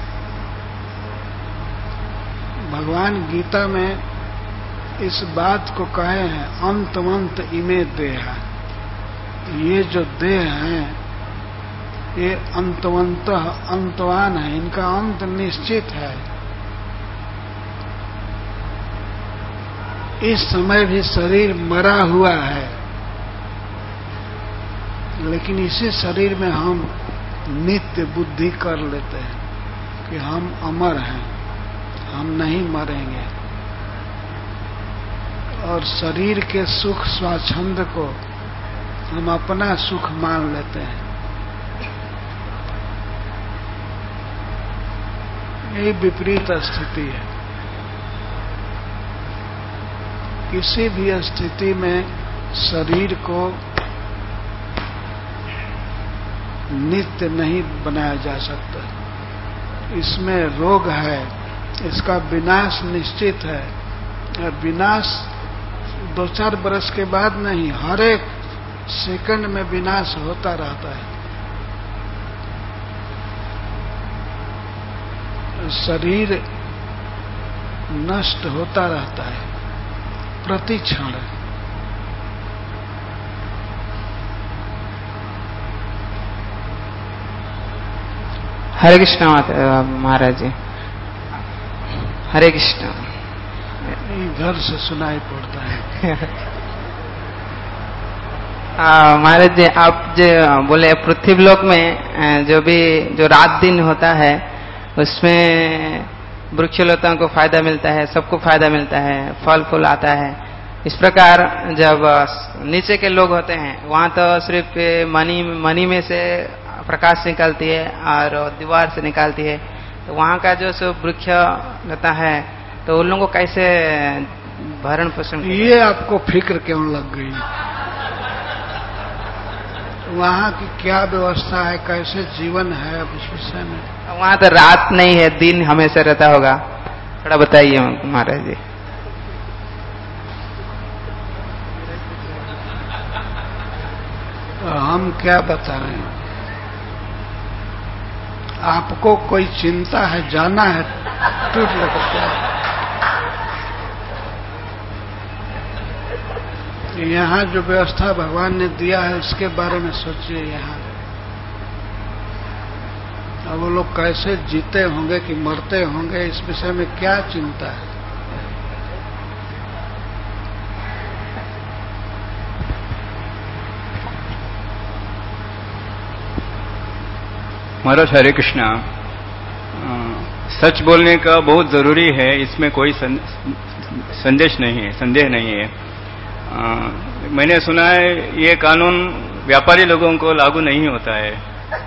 भगवान गीता में इस बात को कहे हैं, अंतवंत इमे देहा, ये जो देह हैं ये अंतवंत अंतवान है, इनका अंत निश्चित है। इस समय भी शरीर मरा हुआ है, लेकिन इसी शरीर में हम नित्य बुद्धि कर लेते हैं कि हम अमर हैं, हम नहीं मरेंगे, और शरीर के सुख स्वाच्छंद को हम अपना सुख मान लेते हैं। यही विपरीत स्थिति है। किसी भी स्थिति में शरीर को नित्य नहीं बनाया जा सकता। इसमें रोग है, इसका विनाश निश्चित है, और विनाश 2-4 बरस के बाद नहीं, हर एक सेकंड में विनाश होता रहता है। शरीर नष्ट होता रहता है प्रति क्षण। हरे कृष्ण महाराज जी, हरे कृष्ण। इधर से सुनाई पड़ता है। महाराज जी, आप जो बोले पृथ्वी लोक में जो रात दिन होता है उसमें वृक्षलताओं को फायदा मिलता है, सबको फायदा मिलता है, फल फूल आता है। इस प्रकार जब नीचे के लोग होते हैं वहां तो सिर्फ मनी में से प्रकाश निकलती है और दीवार से निकालती है, तो वहां का जो सब वृक्ष लता है तो उन लोगों को कैसे भरण पोषण? ये आपको फिक्र क्यों लग गई? वहाँ की क्या व्यवस्था है, कैसे जीवन है, अब इस विषय में? वहाँ तो रात नहीं है, दिन हमेशा रहता होगा, थोड़ा बताइए महाराज जी। तो हम क्या बता रहे हैं? आपको कोई चिंता है, जाना है टूट लेकर क्या? यहाँ जो व्यवस्था भगवान ने दिया है उसके बारे में सोचिए। यहाँ अब वो लोग कैसे जीते होंगे कि मरते होंगे, इस विषय में क्या चिंता है? महाराज हरे कृष्णा, सच बोलने का बहुत जरूरी है, इसमें कोई संदेह नहीं है। मैंने सुना है ये कानून व्यापारी लोगों को लागू नहीं होता है।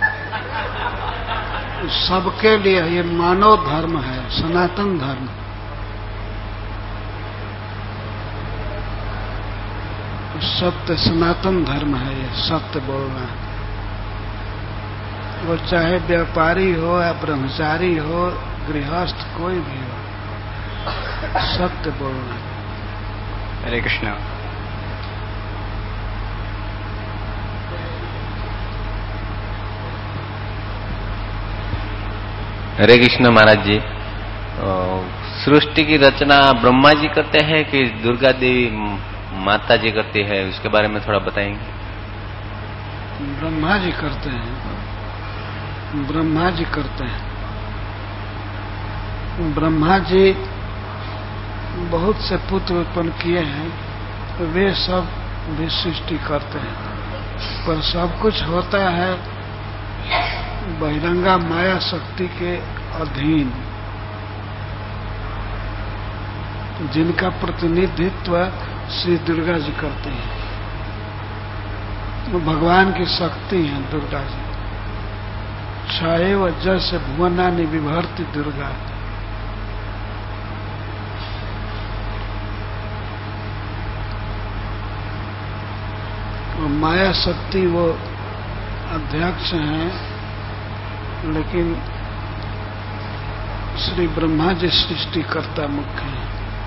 सबके लिए ये मानव धर्म है, सनातन धर्म। सत्य सनातन धर्म है, ये सत्य बोलना है। वो चाहे व्यापारी हो या ब्रह्मचारी हो, गृहस्थ कोई भी हो, सत्य बोलना है। हरे कृष्णा। हरे कृष्ण महाराज जी, सृष्टि की रचना ब्रह्मा जी करते हैं कि दुर्गा देवी माता जी करती है, उसके बारे में थोड़ा बताएंगे। ब्रह्मा जी करते हैं, ब्रह्मा जी करते हैं। ब्रह्मा जी बहुत से पुत्र उत्पन्न किए हैं, वे सब भी सृष्टि करते हैं, पर सब कुछ होता है बहिरंगा माया शक्ति के अधीन, जिनका प्रतिनिधित्व श्री दुर्गा जी करते हैं। वो भगवान की शक्ति है दुर्गा जी। छाये व जस भुवनानि विभर्ति दुर्गा। माया शक्ति वो अध्यक्ष हैं, लेकिन श्री ब्रह्मा जी सृष्टिकर्ता मुख्य हैं।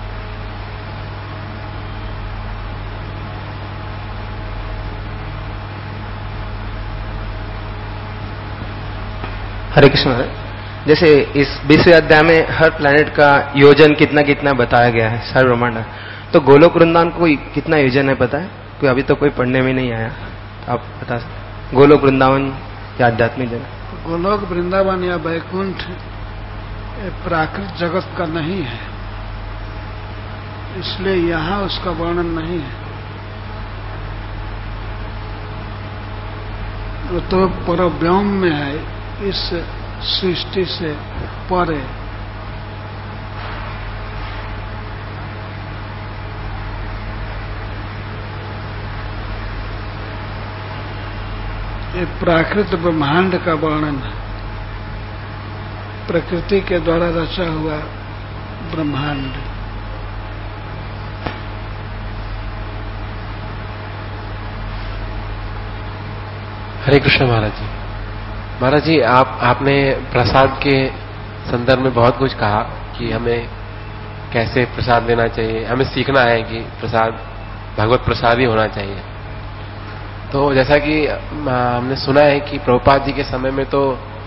हरे कृष्ण। जैसे इस 20वें अध्याय में हर प्लैनेट का योजन कितना कितना बताया गया है, सारे ब्रह्मांड, तो गोलोक वृंदावन को कितना योजन है पता है? कोई अभी तो कोई पढ़ने में नहीं आया, तो आप बता सकते। गोलोक वृंदावन या आध्यात्मिक जगत, गोलोक वृंदावन या वैकुंठ प्राकृत जगत का नहीं है, इसलिए यहाँ उसका वर्णन नहीं है। वो तो परव्योम में है, इस सृष्टि से परे। ये प्राकृत ब्रह्मांड का वर्णन है, प्रकृति के द्वारा रचा हुआ ब्रह्मांड। हरे कृष्ण महाराज जी। महाराज जी, आपने प्रसाद के संदर्भ में बहुत कुछ कहा कि हमें कैसे प्रसाद लेना चाहिए, हमें सीखना है कि प्रसाद भगवत प्रसाद ही होना चाहिए। तो जैसा कि हमने सुना है कि प्रभुपाद जी के समय में तो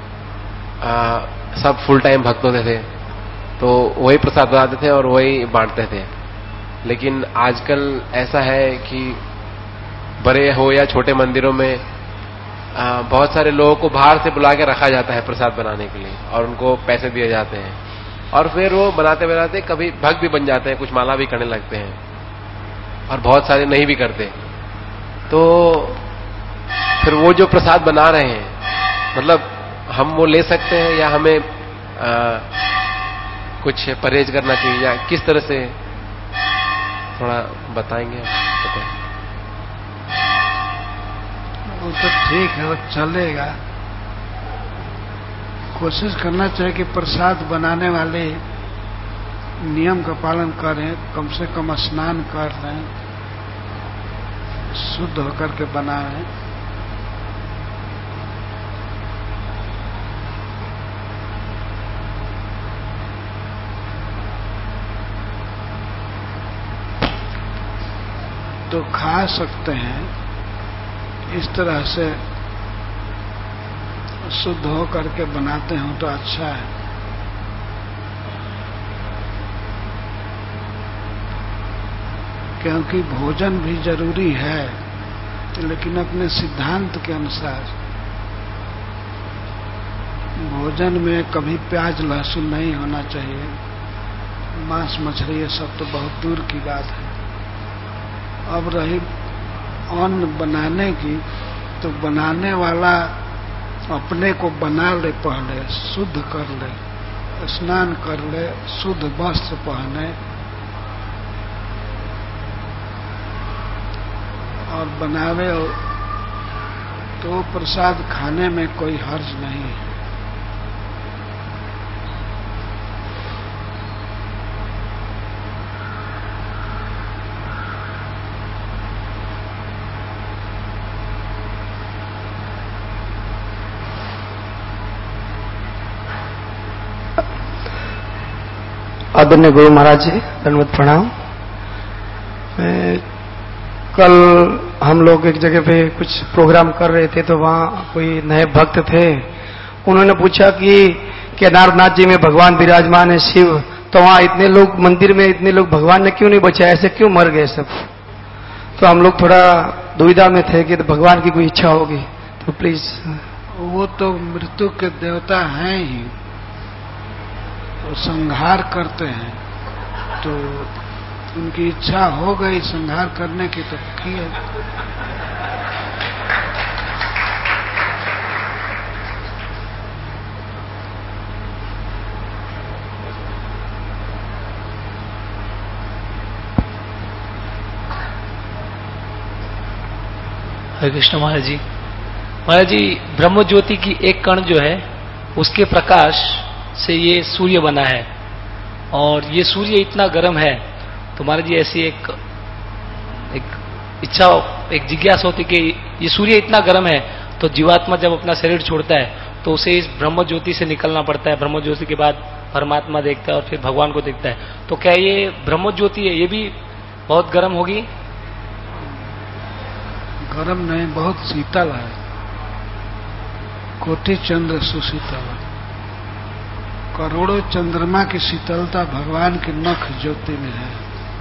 सब फुल टाइम भक्त होते थे, तो वही प्रसाद बनाते थे और वही बांटते थे। लेकिन आजकल ऐसा है कि बड़े हो या छोटे मंदिरों में बहुत सारे लोगों को बाहर से बुला के रखा जाता है प्रसाद बनाने के लिए, और उनको पैसे दिए जाते हैं, और फिर वो बनाते बनाते कभी भक्त भी बन जाते हैं, कुछ माला भी करने लगते हैं, और बहुत सारे नहीं भी करते। तो फिर वो जो प्रसाद बना रहे हैं, मतलब हम वो ले सकते हैं या हमें कुछ परहेज करना चाहिए, या किस तरह से, थोड़ा बताएंगे? वो तो ठीक है, वो चलेगा। कोशिश करना चाहिए कि प्रसाद बनाने वाले नियम का पालन करें, कम से कम स्नान कर लें, शुद्ध होकर के बनाएं। तो खा सकते हैं, इस तरह से शुद्ध हो करके बनाते हो तो अच्छा है। क्योंकि भोजन भी जरूरी है, लेकिन अपने सिद्धांत के अनुसार। भोजन में कभी प्याज लहसुन नहीं होना चाहिए, मांस मछली ये सब तो बहुत दूर की बात है। अब रही अन्न बनाने की, तो बनाने वाला अपने को बना ले, पहले शुद्ध कर ले, स्नान कर ले, शुद्ध वस्त्र पहने और बनावे, तो प्रसाद खाने में कोई हर्ज नहीं है। आदरणीय गुरु महाराज जी, दंडवत प्रणाम। कल हम लोग एक जगह पे कुछ प्रोग्राम कर रहे थे, तो वहाँ कोई नए भक्त थे। उन्होंने पूछा कि केदारनाथ जी में भगवान विराजमान है शिव, तो वहाँ इतने लोग मंदिर में, इतने लोग भगवान ने क्यों नहीं बचाया, ऐसे क्यों मर गए सब? तो हम लोग थोड़ा दुविधा में थे कि तो भगवान की कोई इच्छा होगी तो प्लीज। वो तो मृत्यु के देवता हैं ही, वो संहार करते हैं, तो उनकी इच्छा हो गई संहार करने की तो किए। हरे कृष्ण महाराज जी। महाराज जी, ब्रह्म ज्योति की एक कण जो है उसके प्रकाश से ये सूर्य बना है, और ये सूर्य इतना गर्म है, तो महाराज जी ऐसी एक इच्छा, एक जिज्ञासा होती कि ये सूर्य इतना गर्म है तो जीवात्मा जब अपना शरीर छोड़ता है तो उसे इस ब्रह्म ज्योति से निकलना पड़ता है। ब्रह्म ज्योति के बाद परमात्मा देखता है और फिर भगवान को देखता है। तो क्या ये ब्रह्म ज्योति है, ये भी बहुत गर्म होगी? गरम नहीं, बहुत शीतल है। कोटि चंद्र सुशीतल, करोड़ों चंद्रमा की शीतलता भगवान की नख ज्योति में है।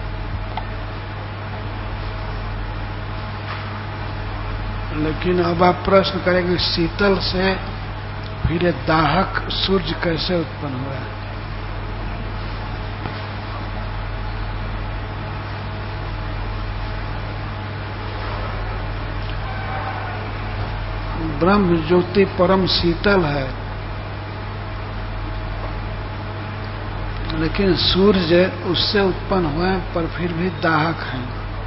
लेकिन अब आप प्रश्न करेंगे शीतल से फिर ये दाहक सूर्य कैसे उत्पन्न हुआ है? ब्रह्म ज्योति परम शीतल है, लेकिन सूर्य उससे उत्पन्न हुए पर फिर भी दाहक हैं।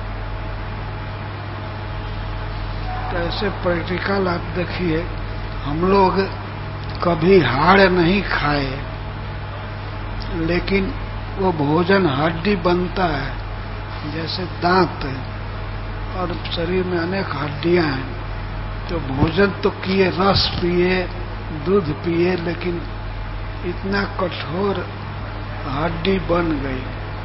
तो ऐसे प्रैक्टिकल आप देखिए, हम लोग कभी हाड़ नहीं खाए, लेकिन वो भोजन हड्डी बनता है, जैसे दांत और शरीर में अनेक हड्डियां हैं। तो भोजन तो किए, रस पिए, दूध पिए, लेकिन इतना कठोर हड्डी बन गई।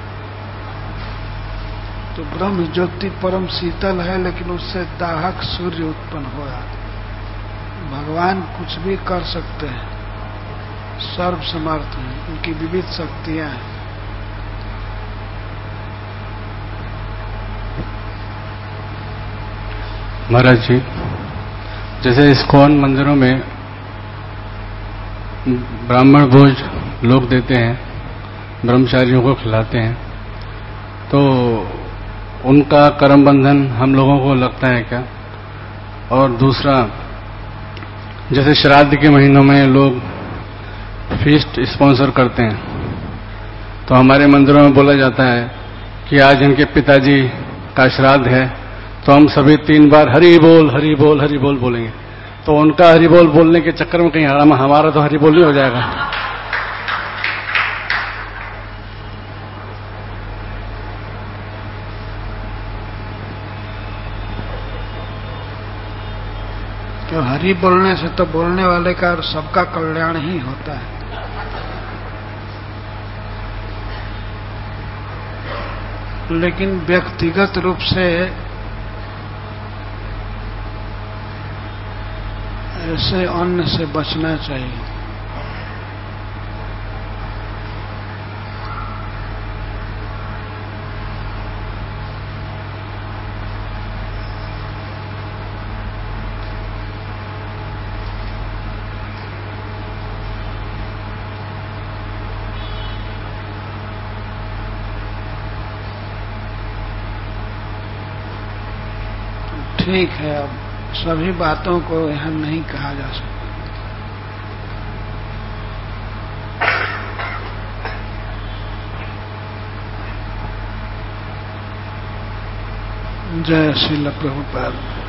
तो ब्रह्म ज्योति परम शीतल है, लेकिन उससे दाहक सूर्य उत्पन्न हुआ। भगवान कुछ भी कर सकते हैं, सर्व समर्थ हैं, उनकी विविध शक्तियां हैं। महाराज जी, जैसे इस्कॉन मंदिरों में ब्राह्मण भोज लोग देते हैं, ब्रह्मचारियों को खिलाते हैं, तो उनका कर्म बंधन हम लोगों को लगता है क्या? और दूसरा, जैसे श्राद्ध के महीनों में लोग फीस्ट स्पॉन्सर करते हैं, तो हमारे मंदिरों में बोला जाता है कि आज इनके पिताजी का श्राद्ध है, तो हम सभी 3 बार हरि बोल हरि बोल हरि बोल बोलेंगे। तो उनका हरि बोल बोलने के चक्कर में कहीं हमारा तो हरि बोल नहीं हो जाएगा? तो हरि बोलने से तो बोलने वाले का और सबका कल्याण ही होता है। लेकिन व्यक्तिगत रूप से ऐसे अन्न से बचना चाहिए। ठीक है, अब सभी बातों को यहाँ नहीं कहा जा सकता। जय श्रील प्रभुपाद।